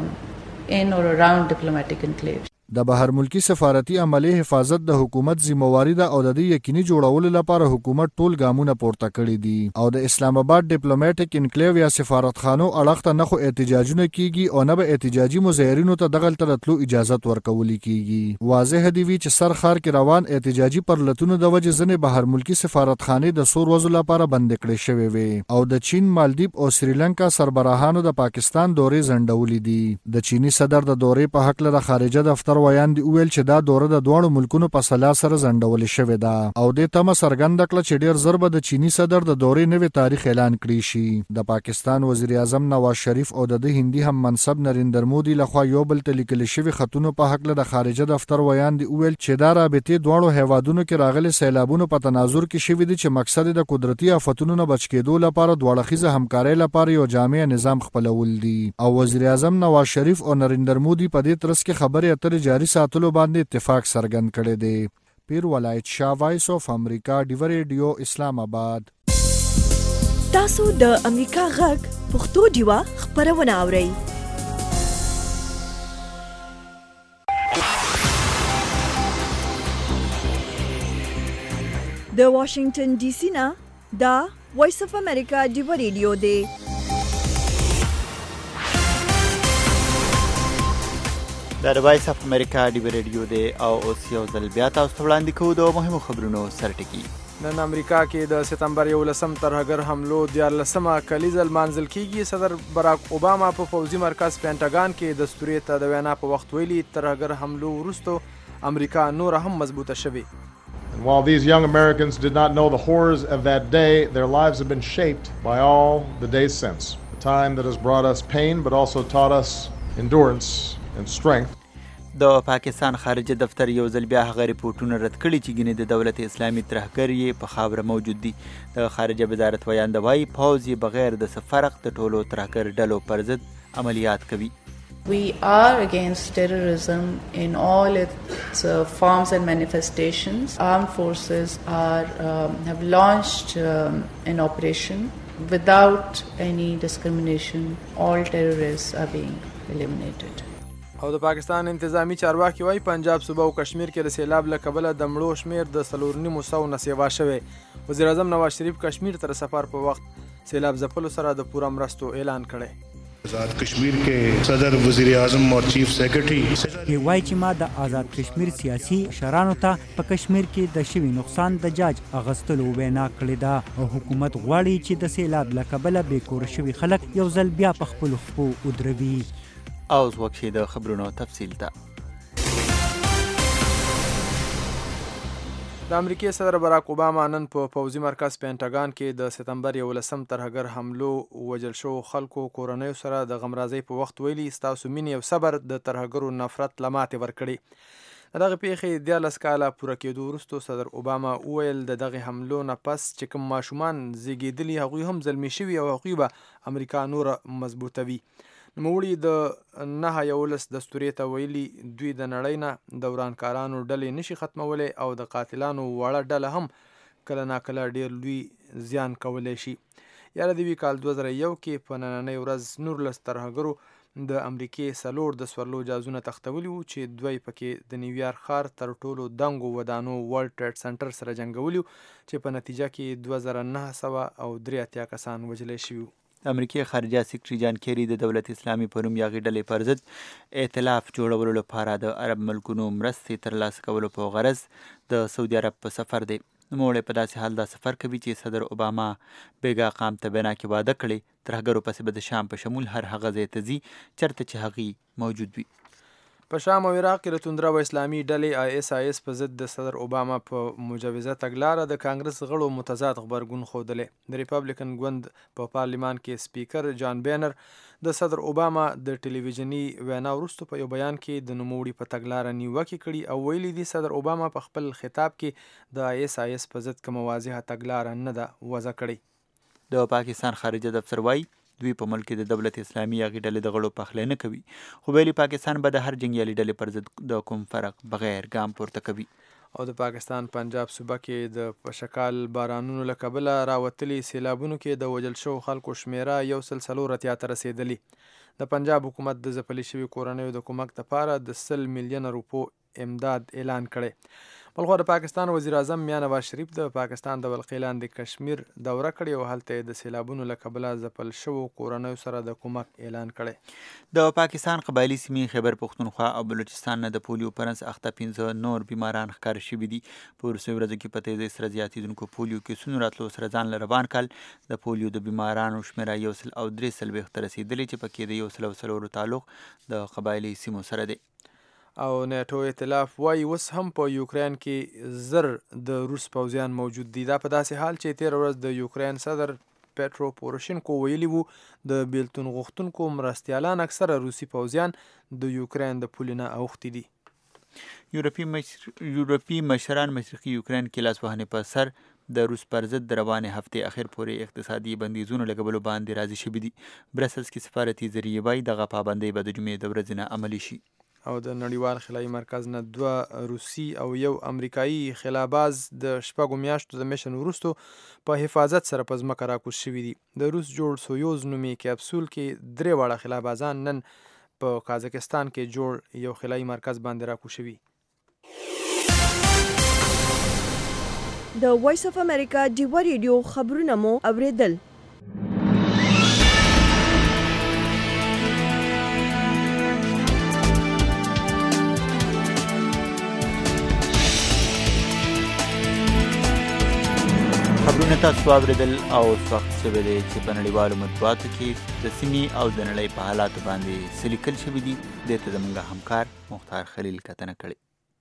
in or around diplomatic enclaves. د بهر ملکی سفارتي عملي حفاظت د حکومت ذمہواری ده او د دې یقیني جوړولو لپاره حکومت ټول ګامونه پورته کړي دي او د اسلام آباد ډیپلوماټیک انکلیو یا سفارتخانو اړخته نه خو احتجاجونه کیږي او نه به احتجاجي مظاهرینو ته دغه ترتلو اجازه ورکول کیږي. واضح دی چې سر خار کې روان احتجاجي پرلتونو د وجه ځنې بهر ملکی سفارتخانه د سور وزو لپاره بند کړي شوی وي او د چین، مالدیپ او سریلانکا سربراهانو د پاکستان دورې زندولې دي. د چینی صدر د دورې په حق له خارجه دفتر ویاندې وویل چې دا دوره د دواړو ملکونو په سلا سره ځنډولې شوې ده او دې تمه څرګنده کړه چې ډېر ژر به د چیني صدر د دورې نوی تاریخ اعلان کړی شي. د پاکستان وزیر اعظم نواز شریف او د هندي هم منصب نریندر مودي لخوا یو بل ته لیکل شوي خطونو په هکله د خارجه دفتر ویاندې وویل چې دا رابطې دواړو هیوادونو کې راغلي سیلابونو په تناظر کې شوي دي چې مقصد د قدرتي آفتونو نه بچ کېدو لپاره دواړه اړخیزه همکارۍ لپاره یو جامع نظام خپلول دي او وزیر اعظم نواز شریف او نریندر مودي په دې ترڅ کې خبرې اترې جاري ساتلو باندې اتفاق څرګند کړی دی. پیر ولایت شاه، وایس اف امریکا، ډیو ریډیو، اسلام آباد. تاسو د امریکا غږ پښتو ډیوا خبرونه اورئ. د واشنگټن ډي سي نه دا وایس اف امریکا ډیو ریډیو دی. دا د وایس اف امریکا ډیو ریډیو دی او اوس یو ځل بیا تاسو ته وړاندې کوو د مهمو خبرونو سرټکي. نن امریکا کې د سپتمبر 11 ترهګر حملو 14مه کلیزه لمانځل کیږي. صدر براک اوباما په پوځي مرکز پینټاګان کې د دستوري ته د وینا په وخت ویلي ترهګر حملو وروسته امریکا نور هم مضبوطه شوې. And while these young Americans did not know the horrors of that day, their lives have been shaped by all the days since. A time that has brought us pain but also taught us endurance and strength. د پاکستان خارجه دفتر یو ځل بیا هغه ریپورټونه رد کړي چې ګینې د دولت اسلامي ترهګر یې په خاوره موجود دي. د خارجه وزارت ویانده وایي پوځ یې بغیر د څه فرق د ټولو ترهګر ډلو پر ضد عملیات کوي. We are against terrorism in all its forms and manifestations. Armed forces have launched an operation without any discrimination. All terrorists are being eliminated. او د پاکستان انتظامی چارواکي وایي پنجاب صوبه او کشمیر کې د سیلاب له کبله د مړو شمیر د 4.5 نه سیوا شوی. وزیر اعظم نواز شریف کشمیر تر سفر په وخت سیلاب ځپلو سره د پوره مرستو اعلان کړی. آزاد کشمیر کې صدر وزیر اعظم او چیف سیکرټری وایي چې ما د آزاد کشمیر سیاسي شرانو ته په کشمیر کې د شوي نقصان د جاج اغستلو وینا کړې ده او حکومت غواړي چې د سیلاب له کبله بې کوره شوي خلک یو ځل بیا په خپلو خپو ودروي. اوس وخت شي د خبرونو تفصیل ته. د امریکای صدر براک اوباما نن په پوځي مرکز پینټاګان کې د سپتمبر 11 ترهګر حملو وژل شو خلکو کورنیو سره د غمرازۍ په وخت ویلي ستاسو مینې او صبر د ترهګرو نفرت له ماتې ورکړي. د دغه پیښې 14 کاله پوره کېدو وروسته صدر اوباما وویل د دغه حملو نه پس چې کوم ماشومان زیږېدلي هغوی هم زلمي شوي او هغوی به امریکا نوره مضبوطوي. نوموړي د 9/11 دستوري ته ویلي دوی د نړۍ نه د ورانکارانو ډلې نشي ختمولی او د قاتلانو وړه ډله هم کله ناکله ډیر لوی زیان کولی شي. یاره د وی کال 2001 کې په نننۍ ورځ 19 ترهګرو د امریکای 4 د سورلو جازونه تختولي وو چې دوی پکې د نیویارک ښار تر ټولو دنګو ودانو ورلد ټریډ سنټر سره جنګولي چې په نتیجه کې 2983 کسان وژل شوي. امریکای خارجه سیکرټري جان کیری د دولت اسلامي په نوم یاغي ډلې پر ضد ائتلاف جوړولو لپاره د عرب ملکونو مرستې ترلاسه کولو په غرض د سعودي عرب په سفر دی. نوموړی په داسې حال دا سفر کوي چې صدر اوباما بیګا قام ته بنا کې واده کړی ترهګرو پسې به د شام په شمول هر هغه ځای ته ځي چېرته چې هغوی موجود وي. په شام او عراق کې د توندره و اسلامي ډلې ISIS په ضد د صدر اوباما په مجوزه تګلاره د کانګرس غړو متضاد غبرګون ښودلی. د ریپبلیکن ګوند په پارلیمان کې سپیکر جان بینر د صدر اوباما د ټلویزیوني وینا وروسته په یو بیان کې د نوموړي په تګلاره نیوکې کړي او ویلي دي صدر اوباما په خپل خطاب کې د ISIS په ضد کومه واضحه تګلاره نه ده وضع کړې. د پاکستان خارجه دفتر وایي دوی په ملک کې د دولت اسلامي یاغي ډلې د غړو پخلی نه کوي خو ویلي پاکستان به د هر جنګیالي ډلې پر ضد د کوم فرق بغیر ګام پورته کوي. او د پاکستان پنجاب صوبه کې د پشکال بارانونو له کبله راوتلي سیلابونو کې د وژل شوو خلکو شمیره 140 ته رسېدلي. د پنجاب حکومت د ځپلي شوي کورنیو د کومک لپاره د 100 میلیونه روپو امداد اعلان کړی. بلخوا د پاکستان وزیر اعظم میا نواز شریف د پاکستان د ولقې لاندې کشمیر دوره کړې او هلته یې د سیلابونو له کبله ځپل شوو کورنیو سره د کومک اعلان کړی. د پاکستان قبایلي سیمې خیبر پښتونخوا او بلوچستان نه د پولیو پرنس اخته 15 نور بیماران ښکار شوي دي. په وروستیو ورځو کې په تیزۍ سره زیاتېدونکو پولیو کیسونو راتلو سره ځان له روان کال د پولیو د بیمارانو شمېره 143 ته رسېدلې چې پکې د 140 تعلق د قبایلي سیمو سره دی. او نیټو ائتلاف وایي اوس هم په یوکرین کې زر د روس پوځیان موجود دي. دا په داسې حال چې تېره ورځ د یوکرین صدر پیټرو پوروشینکو ویلي وو د بیلتون غوښتونکو مرستیالان اکثره روسي پوځیان د یوکرین د پولې نه اوښتي دي. یورپي مشران مشرقي یوکرین کې لاسوهنې په سر د روس پر ضد د روانې هفتې اخر پورې اقتصادي بندیزونو لګولو باندې راضي شوي دي. برسلز کې سفارتي ذریعې وایي دغه پابندۍ به د جمعې د ورځې نه عملي شي. او د نړیوال خلایي مرکز نه 2 روسي او 1 امریکایي خلاباز د 6 میاشتو د میشن وروستو په حفاظت سره په ځمکه راکوز شوي دي. د روس جوړ سویوز نومي کپسول کې 3 واړه خلابازان نن په قازقستان کې جوړ یو خلایي مرکز باندې راکوز شوي. د وایس اف امریکا ډیوه ریډیو خبرونه مو اوریدل. خبرونه تاسو اوریدل او وخت شوی دی چې په نړیوالو مطبوعاتو کې د سیمې او د نړۍ په حالاتو باندې څه لیکل شوي دي. دې ته زموږ همکار مختار خلیل کتنه کړې.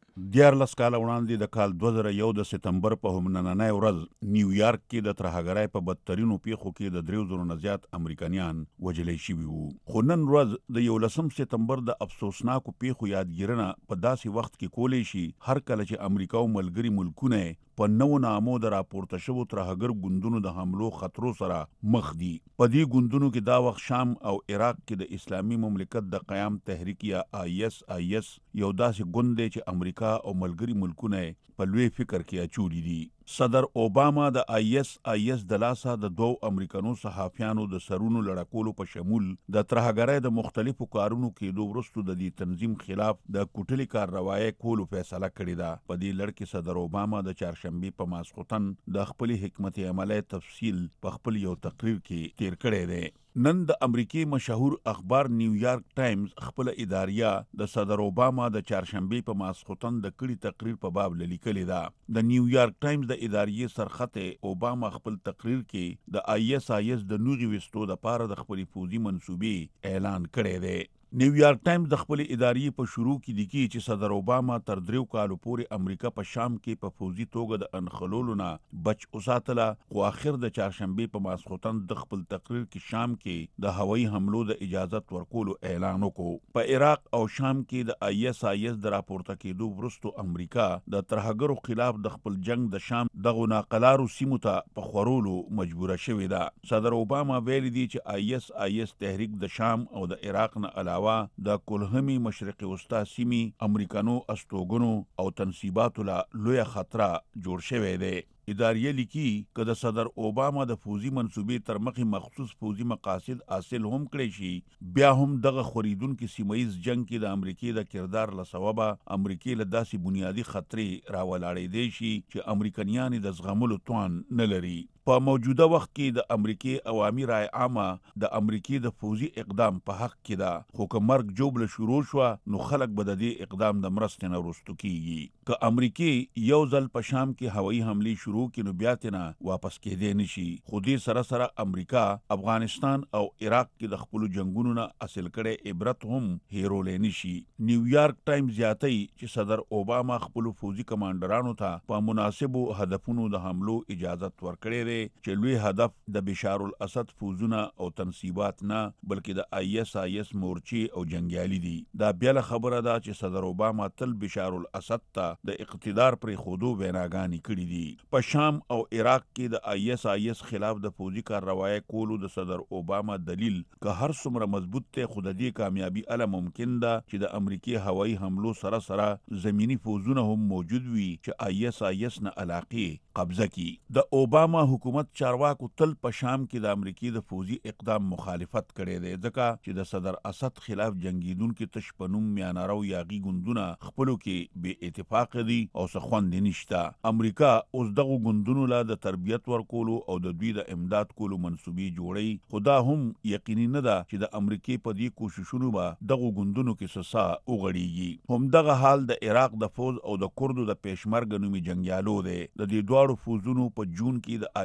14 کاله وړاندې د کال 2001 د سپتمبر په هم نننۍ ورځ نیویارک کې د ترهګرۍ په بدترینو پیښو کې د 3,000 نه زیات امریکایان وژلي شوي وو. خو نن ورځ د 11 سپتمبر د افسوسناکو پیښو یادګیرنه په داسې وخت کې کولی شي هر کله چې امریکا او ملګري ملکونه په نوو نامو د راپورته شوو ترهګر ګوندونو د حملو خطرو سره مخ دي. په دې ګوندونو کې دا وخت شام او عراق کې د اسلامي مملکت د قیام تحریک یا ISIS یو داسې ګوند دی چې امریکا او ملګري ملکونه په لوی فکر کې اچولي دي. صدر اوباما د ISIS د لاسه د 2 امریکانو صحافیانو د سرونو لړکولو په شمول د ترهګرۍ د مختلفو کارونو کېدو وروسته د دې تنظیم خلاف د کوټلي کارروایي کولو فیصله کړې ده. په دې لړ کې صدر اوباما د چهارشنبه په ماسخوتن د خپل حکمت عملی تفصیل په خپل یو تقریر کې تیر کړی دی. نن د امریکای مشهور اخبار نیویارک ټایمز خپل اداریه د صدر اوباما د چهارشنبه په ماسخوتن د کړي تقریر په باب لیکلې ده. د نیویارک ټایمز د اداریې سرخطه اوباما خپل تقریر کې د ISIS د نوغي وستو د پاره د خپل فوزي منسوبې اعلان کړی دی. نیویارک ټایمز د خپل ادارې په شروع کې لیکي چې صدر اوباما تر 3 کالو پورې امریکا په شام کې په فوزي توګه د انخلولو نه بچ اوساتله، خو اخر د چهارشنبه په ماسخوتن د خپل تقریر کې شام کې د هوایي حملو د اجازت ورکولو اعلان وکړ. په عراق او شام کې د ISIS د راپورته کېدو وروسته امریکا د ترهګرو خلاف د خپل جنگ د شام دغه ناقلارو سیمو ته په خورولو مجبوره شوې ده. صدر اوباما ویلي دی چې ISIS تحریک د شام او د عراق نه علاوه د کلهمي مشرقي وسطا سیمې امریکانو استوګنو او تنصیباتو له لوی خطر جوړ شوی دی. اداریه لیکي که د صدر اوباما د فوزي منسوبې تر مخې مخصوص فوزي مقاصد حاصل هم کړی شي، بیا هم دغه خوریدونکو سیمایي جنگ کې د امریکای د کردار له سببه امریکای له داسې بنیادی خطرې راولاړې دی شي چې امریکایان د زغملو توان نه لري. په موجوده وخت کې د امریکای عوامي رای عامه د امریکای د فوزي اقدام په حق کې ده، خو که مرګ جوړ شروع شو نو خلک به د دې اقدام د مرستې نه وروسته کیږي. که امریکای یو ځل په شام کې هوایي حملې شروع کړي نو بیا تنه واپس کېدې نشي. خو دې سره سره امریکا افغانستان او عراق کې د خپل جنگونو نه حاصل کړي عبرت هم هیرولې نشي. نیویارک ټایمز زیاتوي چې صدر اوباما خپل فوزي کمانډرانو ته په مناسبو هدفونو د حملو اجازت ورکړي چې لوی هدف د بشار الاسد فوزونه او تنصیبات نه بلکې د ISIS مورچې او جنگیالي دي. دا بیا خبره ده چې صدر اوباما تل بشار الاسد ته د اقتدار پر خودو ویناګانی کړي دي. په شام او عراق کې د ISIS خلاف د فوزي کارروایي کولو د صدر اوباما دلیل که هر څومره مضبوط ته خود دې کامیابی اله ممکن ده چې د امریکای هوایي حملو سره سره زمینی فوزونه هم موجود وي چې ISIS نه علاقه قبضه کی. د اوباما حکومت چارواکو تل په شام کې د امریکای د فوزي اقدام مخالفت کړي دی، ځکه چې د صدر اسد خلاف جنگیدونکو تشپنوم میانارو یاغي ګوندونه خپلو کې بې اتفاق دي او څه خوند نشته. امریکا اوس دغه ګوندونو لا د تربیت ورکولو او د دوی د امداد کولو منسوبې جوړي، خدا هم یقیني نه ده چې د امریکای په دې کوششونو به دغه ګوندونو کې سسا وغړيږي. هم دغه حال د عراق د فوز او د کردو د پېشمرګ نومي جنگیالو دی. د دې دواړو فوزونو په جون کې د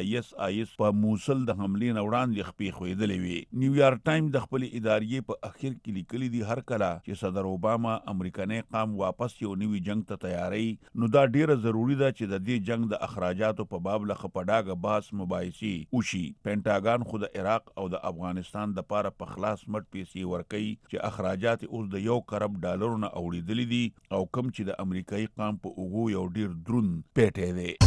IS په موصل د حملې نه وړاندې خپې خوېدلې وې. نیویارک ټایم د خپل ادارې په اخر کې لیکلي دي هر کله چې صدر اوباما امریکایي قام واپس یو نوي جنگ ته تیاری نو دا ډیره ضروری ده چې د دې جنگ د اخراجاتو په باب له خپډاګه بحث مباحثې وشي. پینټاګان خو د عراق او د افغانستان د پاره په خلاص مټ پیسې ورکوي چې اخراجات اوس د $1 کروڑ نه اوریدلې دي او کم چې د امریکایي قام په اوغو یو ډیر دروند پیټه دی.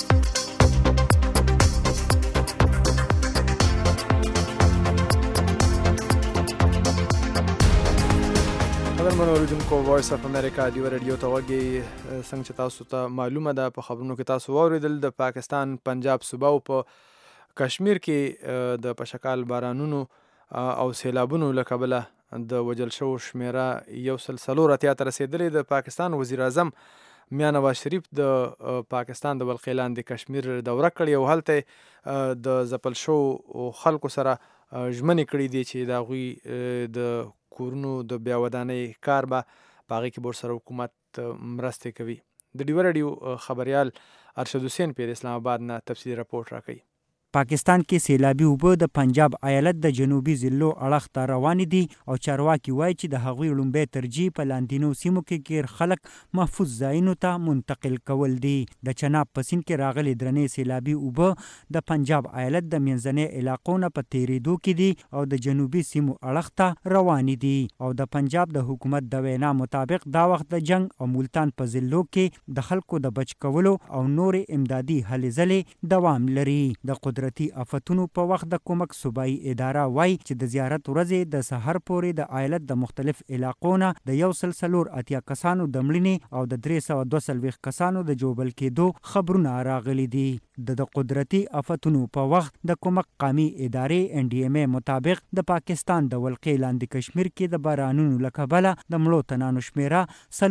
قدرمنو اوریدونکو وایس اف امریکا دیو رادیو ته وګي څنګه چې تاسو ته معلومه ده په خبرونو کې تاسو واوریدل د پاکستان پنجاب صوبه او په کشمیر کې د پشکال بارانونو او سیلابونو له کبله د وجل شو شمیره 140 ته رسیدلې. د پاکستان وزیر اعظم میاں نواز شریف د پاکستان د ولقې لاندې کشمیر دوره کړې او هلته د ځپل شو خلکو سره ژمنې کړې دي چې د هغوی د کورونو د بیا ودانۍ کار به په هغې کې به ورسره حکومت مرستې کوي. د ډیوه راډیو خبریال ارشد حسین پیر اسلام آباد نه تفصیلي رپورټ راکوي. پاکستان کې سیلابي اوبه د پنجاب ایالت د جنوبي ضلعو اړخ ته روانې دي او چارواکي وایي چې د هغوی لومړی ترجیح په لاندینو سیمو کې غیر خلک محفوظ ځایونو ته منتقل کول دي. د چناب په سیند کې راغلي درنې سیلابي اوبه د پنجاب ایالت د منځنۍ علاقو نه په تېرېدو کې دي او د جنوبي سیمو اړخ ته روانې دي او د پنجاب د حکومت د وینا مطابق دا وخت د جنگ او ملتان په ضلعو کې د خلکو د بچ کولو او نورې امدادي هلې ځلې دوام لري. د قدرتي آفتونو په وخت د کومک صوبایي اداره وایي چې د زیارت ورځې د سحر پورې د ایالت د مختلف علاقو نه د 180 کسانو د مړینې او د 342 کسانو د جوبل کېدو خبرونه راغلي دي. د قدرتي آفتونو په وخت د کومک قومي ادارې NDMA مطابق د پاکستان د ولقې لاندې کشمیر کې د بارانونو له کبله د مړو تنانو شمیره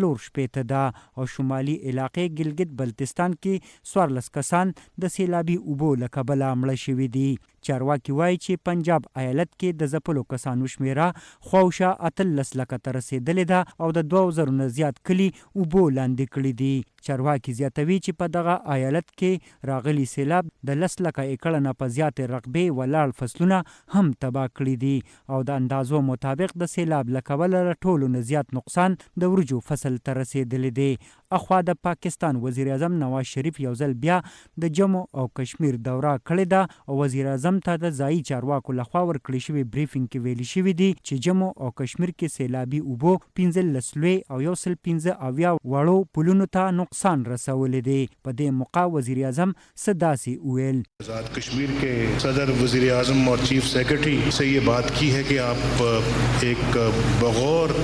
4 ده او شمالي علاقې ګلګت بلتستان کې 14 کسان د سیلابي اوبو له کبله مړه شوي دي. چارواکي وایي چې پنجاب ایالت کې د ځپلو کسانو شمیره خواوشا 18 لکه ته رسېدلې ده او د 2000 نه زیات کلي اوبو لاندې کړي دي. چارواکي زیاتوي چې په دغه ایالت کې راغلي سیلاب د 10 لکه ایکړه نه په زیاتې رقبې ولاړ فصلونه هم تباه کړي دي او د اندازو مطابق د سیلاب له کبله له ټولو نه زیات نقصان د وریجو فصل ته رسېدلی دی. اخوا د پاکستان وزیر اعظم نواز شریف یو ځل بیا د جموں او کشمیر دوره کړې ده او وزیر اعظم ته د ځایي چارواکو لخوا ورکړل شوي بریفینګ کې ویلي شوي دي چې جموں او کشمیر کې سیلابي اوبو 15 لوی او 115 وړو پلونو ته نقصان رسولی دی. په دې موقع وزیر اعظم څه داسې وویل. آزاد کشمیر کے صدر وزیر اعظم اور چیف سیکرٹری سے یہ بات کی ہے کہ آپ ایک بغور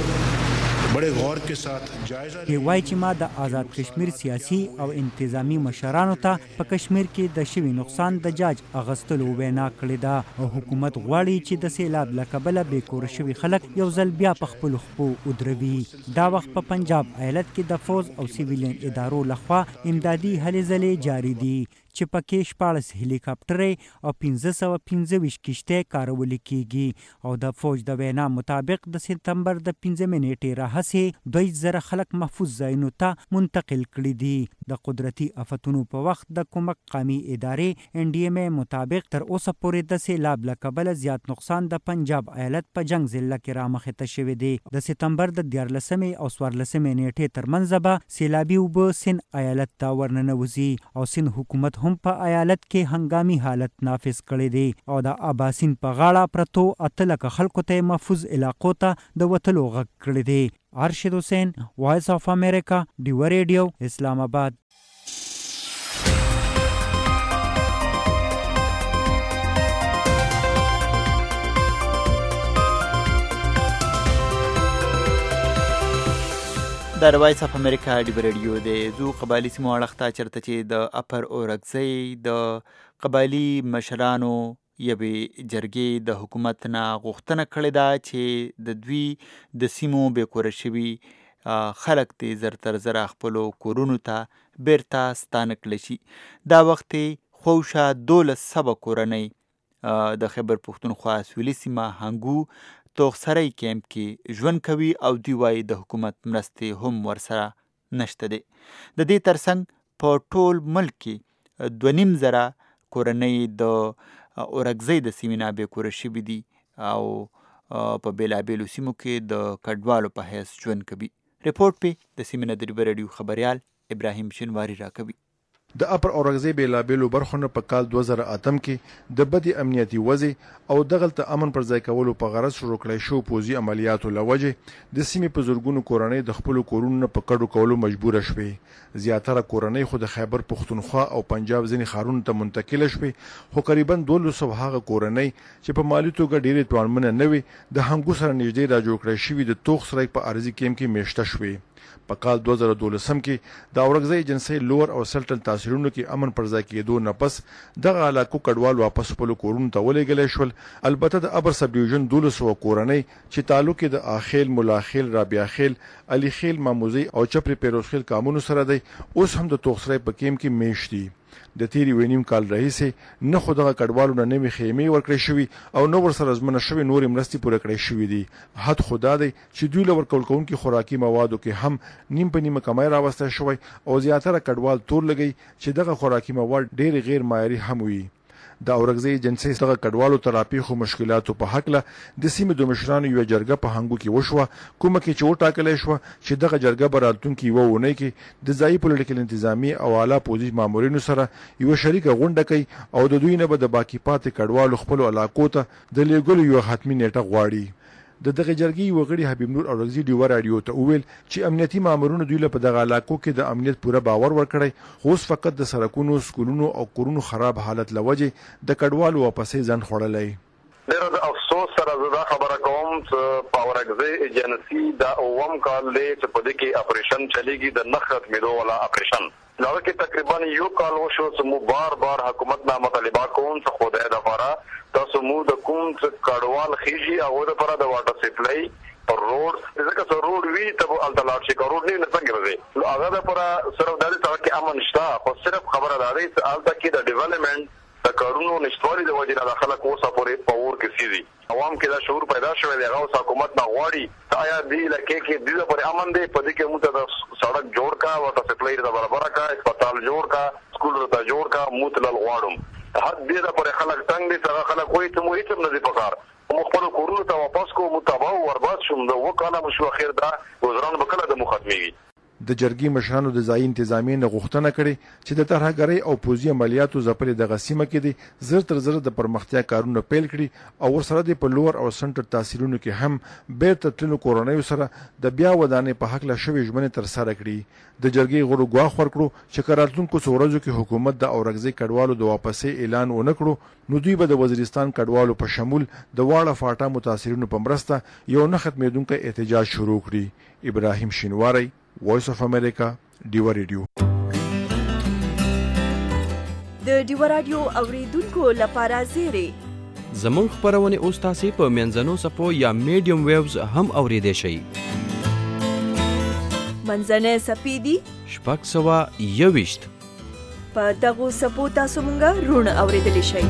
بڑے غور کے ساتھ جائزہ وایي چې ما د آزاد کشمیر سیاسي او انتظامی مشرانو ته په کشمیر کې د شوي نقصان د جاج اغستلو وینا کړې ده او حکومت غواړي چې د سیلاب له کبله بې کوره شوي خلک یو ځل بیا په خپلو خپو ودروي. دا وخت په پنجاب ایالت کې د فوز او سیویلین ادارو لخوا امدادي هلې ځلې جاري دي چې پکې 14 هلیکاپټرې او 1525 کشتۍ کارول کیږي او د فوج د وینا مطابق د سپتمبر د 15 نیټې راهیسې 2000 خلک محفوظ ځایونو ته منتقل کړي دي. د قدرتي آفتونو په وخت د کومک قومي ادارې NDMA مطابق تر اوسه پورې د سیلاب له کبله زیات نقصان د پنجاب ایالت په جنگ ضلع کې رامخې ته شوی دی. د سپتمبر د 14 او 14 نیټې ترمنځ به سیلابي اوبه سند ایالت ته ورننوځي او سند حکومت هم په ایالت کې هنګامي حالت نافذ کړی دی او د اباسین په غاړه پرتو 8 لکه خلکو ته محفوظ علاقو ته د وتلو غږ کړی دی. ارشد حسین، وایس اف امریکا، ډیوه ریډیو، اسلام آباد. د وایس اف امریکا ډیوه ریډیو دی. زو قبایلي سیمو اړخ ته چېرته چې د اپر اورکزۍ د قبایلي مشرانو یوې جرګې د حکومت نه غوښتنه کړې ده چې د دوی د سیمو بې کوره شوي خلک دې زر تر زره خپلو کورونو ته بیرته ستانه کړلی شي. دا وخت یې خوشا 1200 کورنۍ د خیبر پښتونخوا سویلي سیمه هنګو توغسرۍ کیمپ کې ژوند کوي او دوی وایي د حکومت مرستې هم ورسره نشته دی. د دې ترڅنګ په ټول ملک کې 2500 کورنۍ د اورکزۍ د سیمې نه بېکوره شوي دي او په بېلابېلو سیمو کې د کډوالو په حیث ژوند کوي. رپورټ پې د سیمې نه د ډیوه راډیو خبریال ابراهیم شینواري راکوي. د اپر اورکزۍ بیلابېلو برخو نه په کال 2008 کې د بدې امنیتي وضع او دغلته امن پر ځای کولو په غرض شروع کړی شو پوځي عملیاتو له وجې د سیمې په زرګونو کورنۍ د خپلو کورونو نه په کډو کولو مجبوره شوې. زیاتره کورنۍ خو د خیبر پښتونخوا او پنجاب ځینې ښارونو ته منتقله شوې، خو قریبا 1200 هغه کورنۍ چې په مالي توګه ډېرې توانمنه نه وي د هنګو سره نږدې را جوړ کړی شوي د توغ سرای په عرضي کیمپ کې میشته شوې. په کال 2012 کې د اورکزۍ ایجنسۍ لوور او سلټل تحصیلونو کې امن پر ځای کېدو نه پس دغه علاقو کډوال واپس خپلو کورونو ته ولېږلی شول. البته د ابر سب ډیویژن 1200 کورنۍ چې تعلق یې د آخیل، ملاخیل، رابعه خیل، علي خیل، ماموزي او چپرې پیروز خیل کامونو سره دی، اوس هم د توغسرای په کیمپ کې میشت دي. د تیری وینیم کال راهیسې نه خو دغه کډوالو نه نوې خیمې ورکړې شوي او نه ورسره ژمنه شوې نورې مرستې پوره کړې شوي دي. حد خو دا دی چې دوی له ورکول کوونکي خوراکي موادو کې هم نیم په نیمه کمای راوستی شوی او زیاتره کډوال تور لګی چې دغه خوراکي مواد ډېرې غیر معیاري هم وي. د اورکزۍ ایجنسۍ دغه کډوالو ته راپېښو مشکلاتو په هکله د سیمې د مشرانو یوه جرګه په هنګو کې وشوه، کومه کې چې وټاکلی شوه چې دغه جرګه به راتلونکي یوه اونۍ کې د ځایي پولیټیکل انتظامي او اعلی پوځي مامورینو سره یوه شریکه غونډه کوي او د دوی نه به د باقي پاتې کډوالو خپلو علاقو ته د لیږلو یوه حتمي نیټه غواړي. د دغه جرګې یوه غړي حبیب نور اورکزي ډیوه راډیو ته وویل چې امنیتي مامورونو دوی له په دغه علاقو کې د امنیت پوره باور ورکړی، خو اوس فقط د سړکونو، سکولونو او کورونو خراب حالت له وجې د کډوالو واپسې ځان خوړلی. ډېر د افسوس سره زه دا خبره کوم چې په اورکزۍ ایجنسي دا اووم کال دی چې په دې کې اپریشن چلیږي، د نه ختمېدو والا اپریشن. دغه کې تقریبا یو کال وشو چې موږ بار حکومت نه مطالبه کوم چې خدای دپاره تاسو موږ د کوم چې کډوال خېږي هغوی دپاره د واټر سپلای روډ ځکه چې روډ وي ته به هلته لاړ شي، که روډ نه وي نو څنګه به ځې. نو هغه دپاره صرف دا دی چې هغه کې امن شته، خو صرف خبره دا دی چې هلته کې د ډیولپمنټ د کارونو نشتوالي د وجې نه د خلک اوسه پورې په اور کې سي دي. عوام کې دا شعور پیدا شوی دی، هغه اوس حکومت نه غواړي چې آیا دې علاقې کې دې دپاره امن دی، په دې کې موږ ته د سړک جوړ کا، واټر سپلای ته برابره کا، هسپتال جوړ کا، سکول ته جوړ کا، موږ ته غواړم. حد دې دپاره خلک تنګ دي چې هغه خلک وایي چې موږ هېڅ هم نه دي په کار، موږ خپلو کورونو ته واپس کوو، موږ تباه او برباد شو، د اووه کاله مو شو، اخر دا گزاران به کله د مو ختمېږي. د جرګې مشرانو د ځایي انتظامیې نه غوښتنه کړې چې د ترهګرۍ او پوځي عملیاتو ځپلې دغه سیمه کې دي زر تر زر د پرمختیا کارونه پیل کړي او ورسره د په لوړ او سنټر تحصیلونو کې هم بیرته تللو کورنیو سره د بیا ودانې په هکله شوې ژمنې ترسره کړي. د جرګې غړو ګواښ ورکړو چې که راتلونکو څو ورځو کې حکومت د اورکزۍ کډوالو د واپسۍ اعلان ونه کړو نو دوی به د وزیرستان کډوالو په شمول د واړه فاټا متاثرینو په مرسته یو نه ختمېدونکی احتجاج شروع کړي. ابراهیم شینواری، وایس اف امریکا، ډیوه ریډیو. د ډیوه راډیو اوریدونکو لپاره زیری زموږ خپرونه اوس تاسو په منځنو سپو یا میډیم ویوز هم اوریدئ شئ. منځنۍ سپې دي 621 په دغو سپو تاسو مونږه رونه اوریدلی شئ.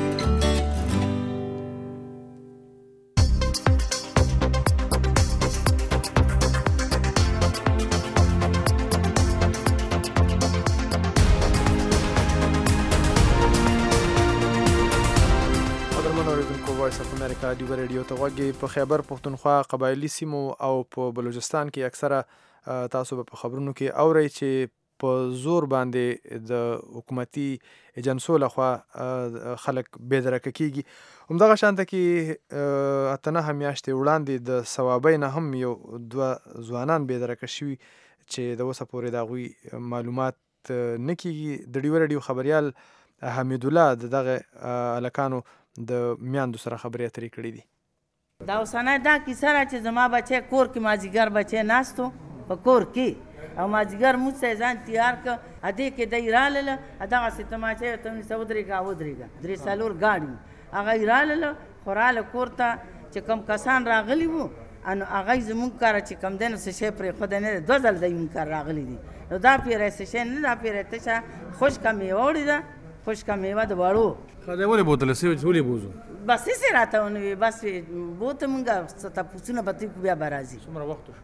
ډیوه ریډیو ته غوږی. په خیبر پښتونخوا قبایلي سیمو او په بلوچستان کې اکثره تاسو به په خبرونو کې اورئ چې په زور باندې د حکومتي ایجنسو لخوا خلک بېدرکه کېږي. همدغه شانته کې اته نهه میاشتې وړاندې د ثوابۍ نه هم یو دوه ځوانان بېدرکه شوي چې د اوسه پورې د هغوی معلومات نه کېږي. د ډیوه ریډیو خبریال حمیدالله د دغه هلکانو د میاندو سره خبرې اترې کړې دي. دا اوسنۍ دا کیسه را چې زما بچی کور کې مازدیګر بچی ناستو په کور کې او مازدیګر موږ ته ځان تیار کړ، ادې کې دی راغله دغسې تماچۍ ورته ونیسه ودرېږه ودرېږه، درې څلور ګاډي هغه یې راغله خو راغله کور ته چې کوم کسان راغلي وو نو هغه یې زموږ کاره چې کوم دی نو څه شی پرېښودی نه دی، دوه ځله دی موږ کار راغلي دي. نو دا پیری څه شی نه، دا پیری تشه خشکه میوه وړې ده، خشکه میوه د وړو. خدای ولې بوتله ولې بوزو؟ بس هېڅ یې راته ونه وي، بس بوته مونږ څه تپوسونه به بیا به راځي. څومره وخت شو؟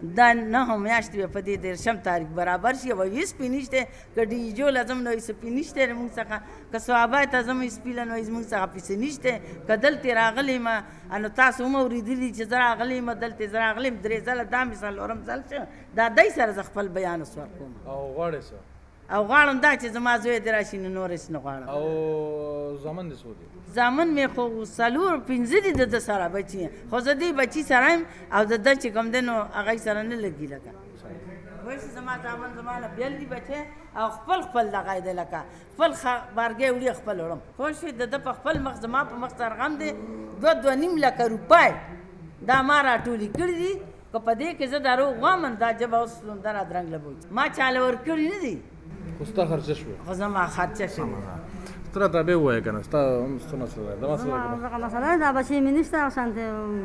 دا 9 میاشتې به په دې 13 تاریخ برابر شي او هېڅ سپي نشته که ډیجو لازم نو سپي نشته موږ څخه که صحابه ته زموږ سپي له نو موږ څخه پیسې نشته که دلته راغلی ما نو تاسو هم اورېدلي چې زه راغلی یم دلته زه راغلی یم 3 ځله دا مې څلورم ځل شه دا دی سره زه خپل بیان اوس ورکوم او غواړې څه او غواړم دا چې زما زوی دې راشي نو نور هېڅ نه غواړم او زامن دې څو دي زامن مې خو 5 دي د ده سره بچي خو زه دې بچي سره یم او د ده چې کوم دی نو هغه سره نه لګي لکه وایي چې زما زامن زما نه بېل دي بچی او خپل دغه دی لکه خپل بارګۍ وړي خپل وړم خو شوې د ده په خپل مخ زما په مخ سرغم دی 2.5 لکه روپۍ دا ما راټولې کړي دي که په دې کې زه دا روغ وامن دا ژبه اوس دا رادرنګ لبوي ما چاله ورکړي نه دي خو ستا خرچه شوې خو زما خرچه شوې ته راته بیا ووایه که نه ستا هم څه مسله ده دا مسله دغه مسله دا بچې مې نشته او شانتې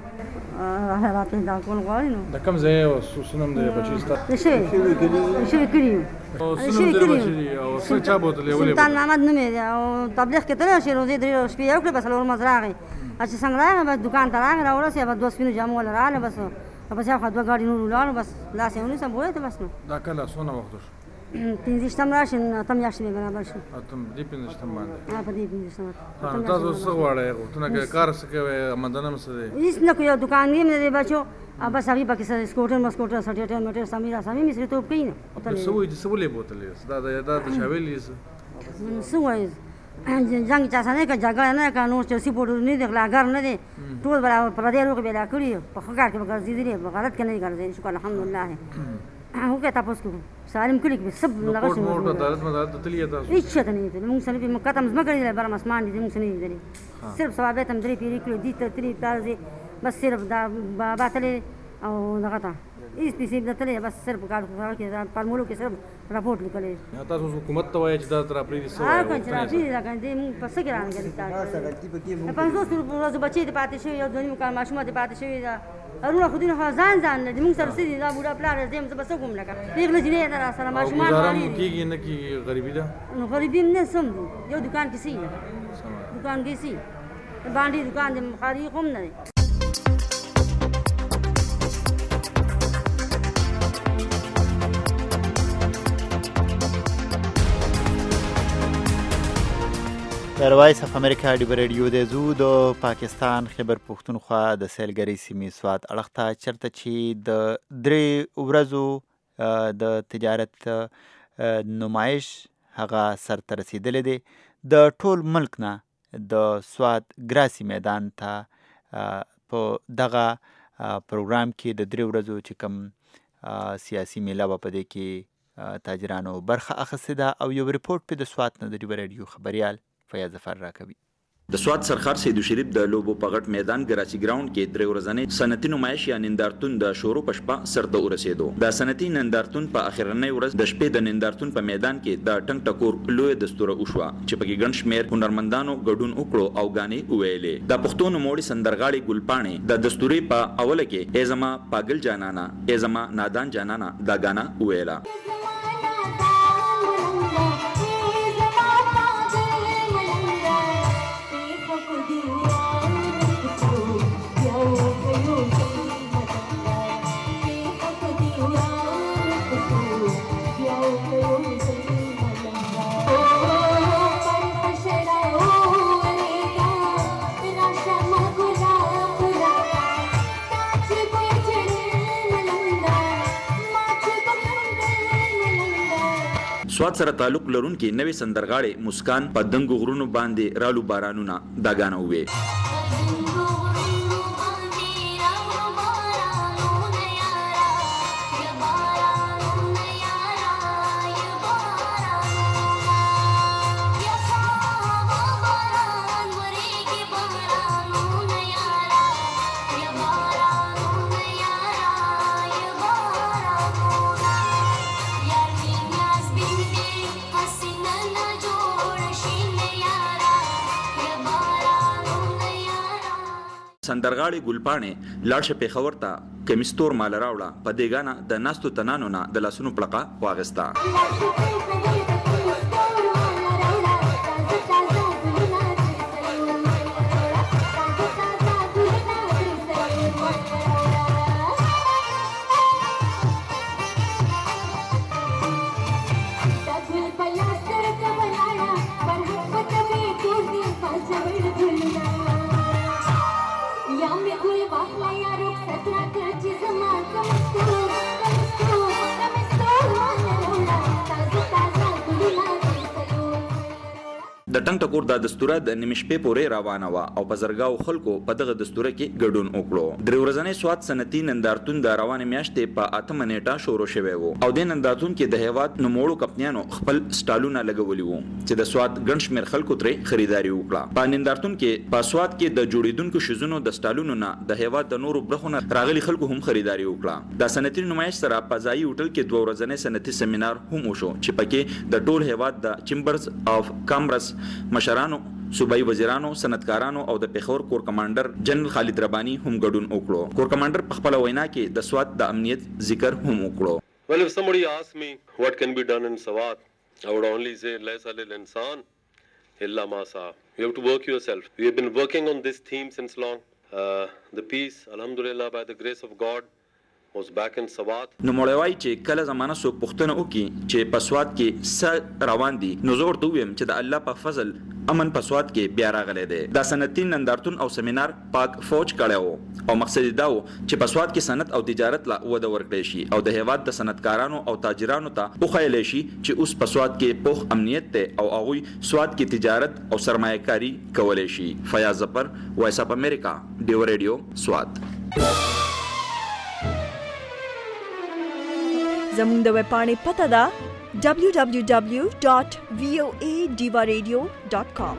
حالات دا کول غواړي نو د کوم ځای او څه نوم دی بچي ستا شوي کړي یو او څه نوم دی بچي او څه چا بوتلې ولې سلطان محمد نوم یې دی او تبلیغ کې تللی شي روزې 3 شپې یې وکړې بس څلور ورځې راغی چې څنګه راغی بس دوکان ته راغی راورسېد بس 2 سپینو جامو والا راغله بس بس هغه 2 ګاډي نور ولاړو بس لاس یې ونیسم بوی ته بس نو دا کله څونه وخت شو 15 راشي 8 میاشتې مې برابر شو اتم دې 15 باندې په دې 15 تاسو څه غواړئ غوښتنه کوي کار څه کوي آمدنه څه دی هېڅ نه کوي دوکان یې مې بچو بس هغې پکې سکوټر مسکوټر سټیټر میټر سمې راسمې مې سره توپ کوي نه څه وایي څه ولې بوتلې دا د شاویلې څه وایي جنګ چا سره نه که جګړه نه که نور سیاسي پوډر نه دی غلاګر نه دی ټول برابر پردی روغ بېلا کړي په ښه کار کې به ګرځېدلي په غلط کې نه دي ګرځېدلي شکر الحمدلله وکړه تاسو کوم سالم کړي کې سب لغه شي عدالت مدالت تللی تاسو هیڅ څه نه دي موږ سره په مکتم ځمکه دی برم اسمان دي موږ نه دي صرف ثوابت هم درې پیری کړو دي ته تری تازه بس صرف دا باتلې او دغه ته هیڅ پیسې نه تللی بس صرف کار کې فارمولو کې صرف راپورټ لیکلی تاسو حکومت ته وایي چې دا تر اپریل څه وایي هغه چې راپریل راکړي دې موږ په څه کې رانغلي تاسو 500 ورځې بچي دې پاتې شوي یو 2 کال ماشومه دې پاتې شوي هرونه خو دې ځان لري موږ سره سړي دا بوډا پلار دې زه به څه کوم لکه پیغله چې نه در سره ماشومان مالي کېږي نه کېږي غریبي ده نو غریبي نه سم دي یو دکان کې سي دکان کې سي باندې دکان دې مخاري کوم نه دی د وایس اف امریکا ډیبر رادیو د زو د پاکستان خیبر پښتونخوا د سیلګری سیمې سوات اړخ ته چرته چې د 3 ورځو د تجارت نمایش هغه سرته رسیدلې دی د ټول ملک نه د سوات ګراسي میدان ته په دغه پروګرام کې د 3 ورځو چې کوم سیاسي میله په دې کې تاجرانو برخه اخیستې ده او یو ریپورت په د سوات نه د ډیبر رادیو خبريال فیاض ظفر راکوي د سوات سرخار سیدو شریف د لوبو په غټ میدان ګراچي ګراوند کې 3 ورځې صنعتي نمایش یا نندارتون د شروع پښپا سرته ورسېدو د صنعتي نندارتون په اخرنۍ ورځ د شپې د نندارتون په میدان کې د ټنګ ټکور لوی دستور وشو چې په کې ګڼ شمېر هنرمندانو ګډون وکړو او غانې ویلې د پښتو نوموړي سندرغاړي ګلپاڼې د دستوري په اوله کې ایزما پاگل جانانا ایزما نادان جانانا دا غانا ویلا سوات سره تعلق لرونکي نوې سندرغاړي مسکان په دنګ غرونو باندې رالو بارانونه دا غانا وې سندرغاړي ګلپاڼې لاړ شه پیښور ته کمیستور مال راوړه په دې غانا د ناستو تنانو نه د لاسونو پړقه واغستا د ټنګ ټکور د دستوره د نیمشپې پورې روانه وه او په زرګاو خلکو په دغه دستوره کې ګډون وکړو. درې ورځنی سوات صنعتي نندارتون د روانې میاشتې په 8 نیټه شروع شوی و او د نندارتون کې د هیواد نوموړو کمپنیانو خپل سټالونه لګولي وو چې د سوات ګڼ شمېر خلکو ترې خریداري وکړه. په نندارتون کې په سوات کې د جوړیدونکو شیزونو د سټالونو نه د هیواد د نورو برخو نه راغلي خلکو هم خریداري وکړه. د صنعتي نمایش سره په ځایي هوټل کې 2 ورځنی صنعتي سیمینار هم وشو چې پکې د ټول هیواد د چیمبرز اف کامرس مشرانو، صوبایي وزیرانو، صنعتکارانو او د پیښور کور کمانډر جنرال خالد رباني هم ګډون وکړو. کور کمانډر په خپل وینا کې د سوات د امنیت ذکر هم وکړو. Well, if somebody asks me what can be done in Swat, I would only say ليس للإنسان إلا ما سعى. You have to work yourself. We have been working on this theme since long. The peace, alhamdulillah, by the grace of God, was back in Swat. نو مړوي چې کله زمانہ څوک پښتنه وکي چې په سوات کې س روان دي نو زه ورته ویم چې د الله په فضل امن په سوات کې بیا راغلی دی. دا صنعتي نندارتون او سیمینار پاک فوج کړی او مقصد دا و چې په سوات کې صنعت او تجارت لا وده ورکړي شي او د هیواد د صنعتکارانو او تاجرانو ته وښایلی شي چې اوس په سوات کې پوخ امنیت دی او هغوی سوات کې تجارت او سرمایه کاري کولی شي. فیاض ظفر، وایس اف امریکا، ډیو ریډیو، سوات. زموږ د ویبپاڼې پته ده www.voadivaradio.com.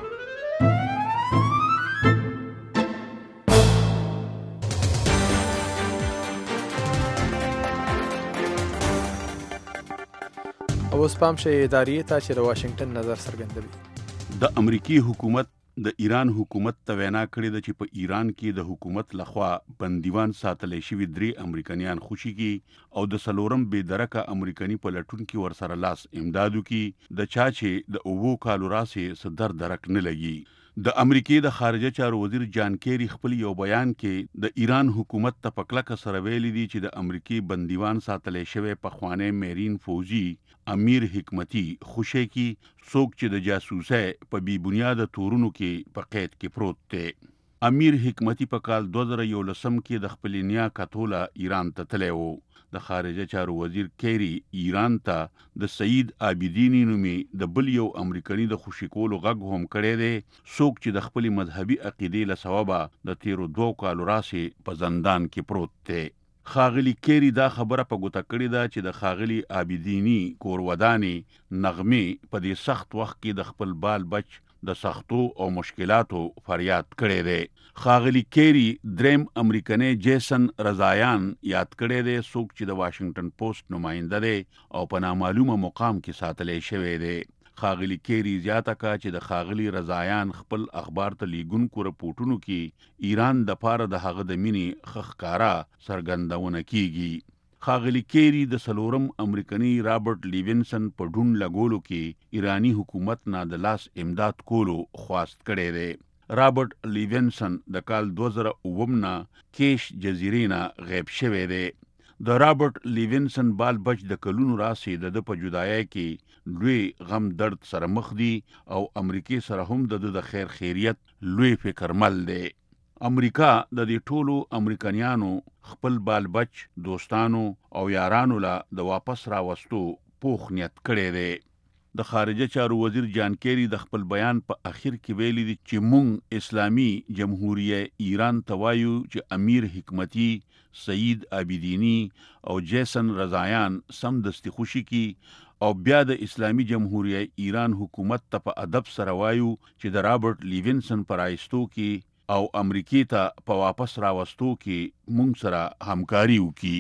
اوس پام شي ادارې ته چې د واشنگټن نظر څرګندوي. د امریکای حکومت د ایران حکومت ته وینا کړې ده چې په ایران کې د حکومت لخوا بندیوان ساتلی شوي 3 امریکایان خوشي کی او د سلورم بې درکه امریکایي پلټونکي ورسره لاس امداد وکړي د چا چې د 9 کالو راسې څه درک نه لګي. د امریکای د خارجه چارو وزیر جان کیری خپل یو بیان کې د ایران حکومت ته په کلکه سره ویلي دي چې د امریکای بندیوان ساتلی شوی پخوانی میرین فوجي امیر حکمتي خوشی کی څوک چې د جاسوسۍ په بی بنیاده تورونو کې په قید کې پروت دی. امیر حکمتي په کال 2011 کې د خپل نیا کتوله ایران ته تللی و. د خارجه چارو وزیر کیری ایران ته د سعید عابدینی نومي د بل یو امریکایي د خوشي کولو غږ هم کړی دی څوک چې د خپل مذهبي عقیدې له سببه د تیرو 2 کالو راسې په زندان کې پروت دی. خاغلی کیری دا خبره په ګوته کړې ده چې د خاغلی عابدینی کورودانې نغمې په دې سخت وخت کې د خپل بال بچ د سختو او مشکلاتو فریاد کړی دی. خاغلی کیری دریم امریکنی جیسن رضایان یاد کړی دی څوک چې د واشنگټن پوسټ نماینده دی او په نامعلومه مقام کې ساتلی شوی دی. خاغلی کیری زیاته کا چې د خاغلی رضایان خپل اخبار ته لیږونکو رپورټونو کې ایران د پاره د هغه د مینې ښکارا څرګندونه کیږي. خاغلی کیری د سلورم امریکایي رابرټ لیوینسن په ډون لګولو کې ایرانی حکومت نه د لاس امداد کولو خواست کړی دی. رابرټ لیوینسن د کال 2009 نه کیش جزیرې نه غیب شوی دی. د رابرټ لیوینسن بال بچ د کلونو راسې د په جدایۍ کې لوی غم درد سره مخ دي او امریکای سره هم د خیر خیریت لوی فکرمل دی. امریکا د دې ټولو امریکایانو خپل بال بچ دوستانو او یارانو له د واپس راوستو پوخ نیت کړی دی. د خارجه چارو وزیر جان کیری د خپل بیان په اخر کې ویلي دي چې مونږ اسلامي جمهوریه ایران ته وایو چې امیر حکمتي، سعید عابدینی او جیسن رضایان سمدستي خوشي کی او بیا د اسلامي جمهوریه ایران حکومت ته په ادب سره وایو چې د رابرټ لیوینسن پر آیستو کې او امریکای ته په واپس راوستو کې مونږ سره همکاري وکړي.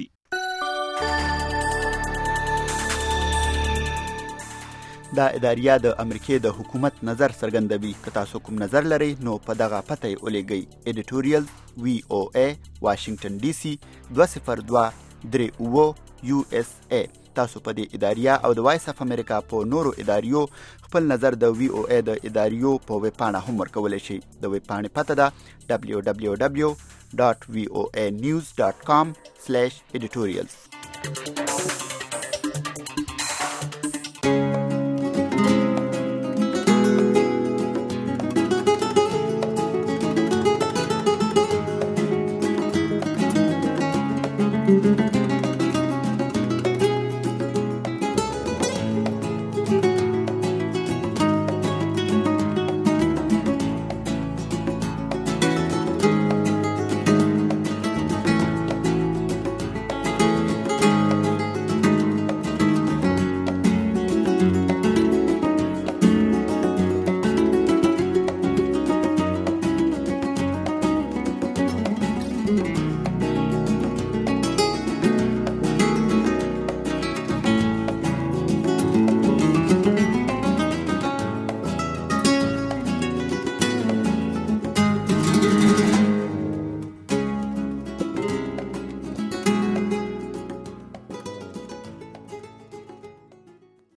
دا اداریه د امریکای د حکومت نظر څرګندوي. که تاسو کوم نظر لرئ نو په دغه پته یې ولیږئ. ایډیټوریال VOA واشنگټن DC 20239 USA. تاسو په دې اداریه او د وایس اف امریکا په نورو اداریو خپل نظر د VOA د اداریو په ویبپاڼه هم ورکولی شئ. د ویبپاڼې پته ده www.voanews.com/editorials.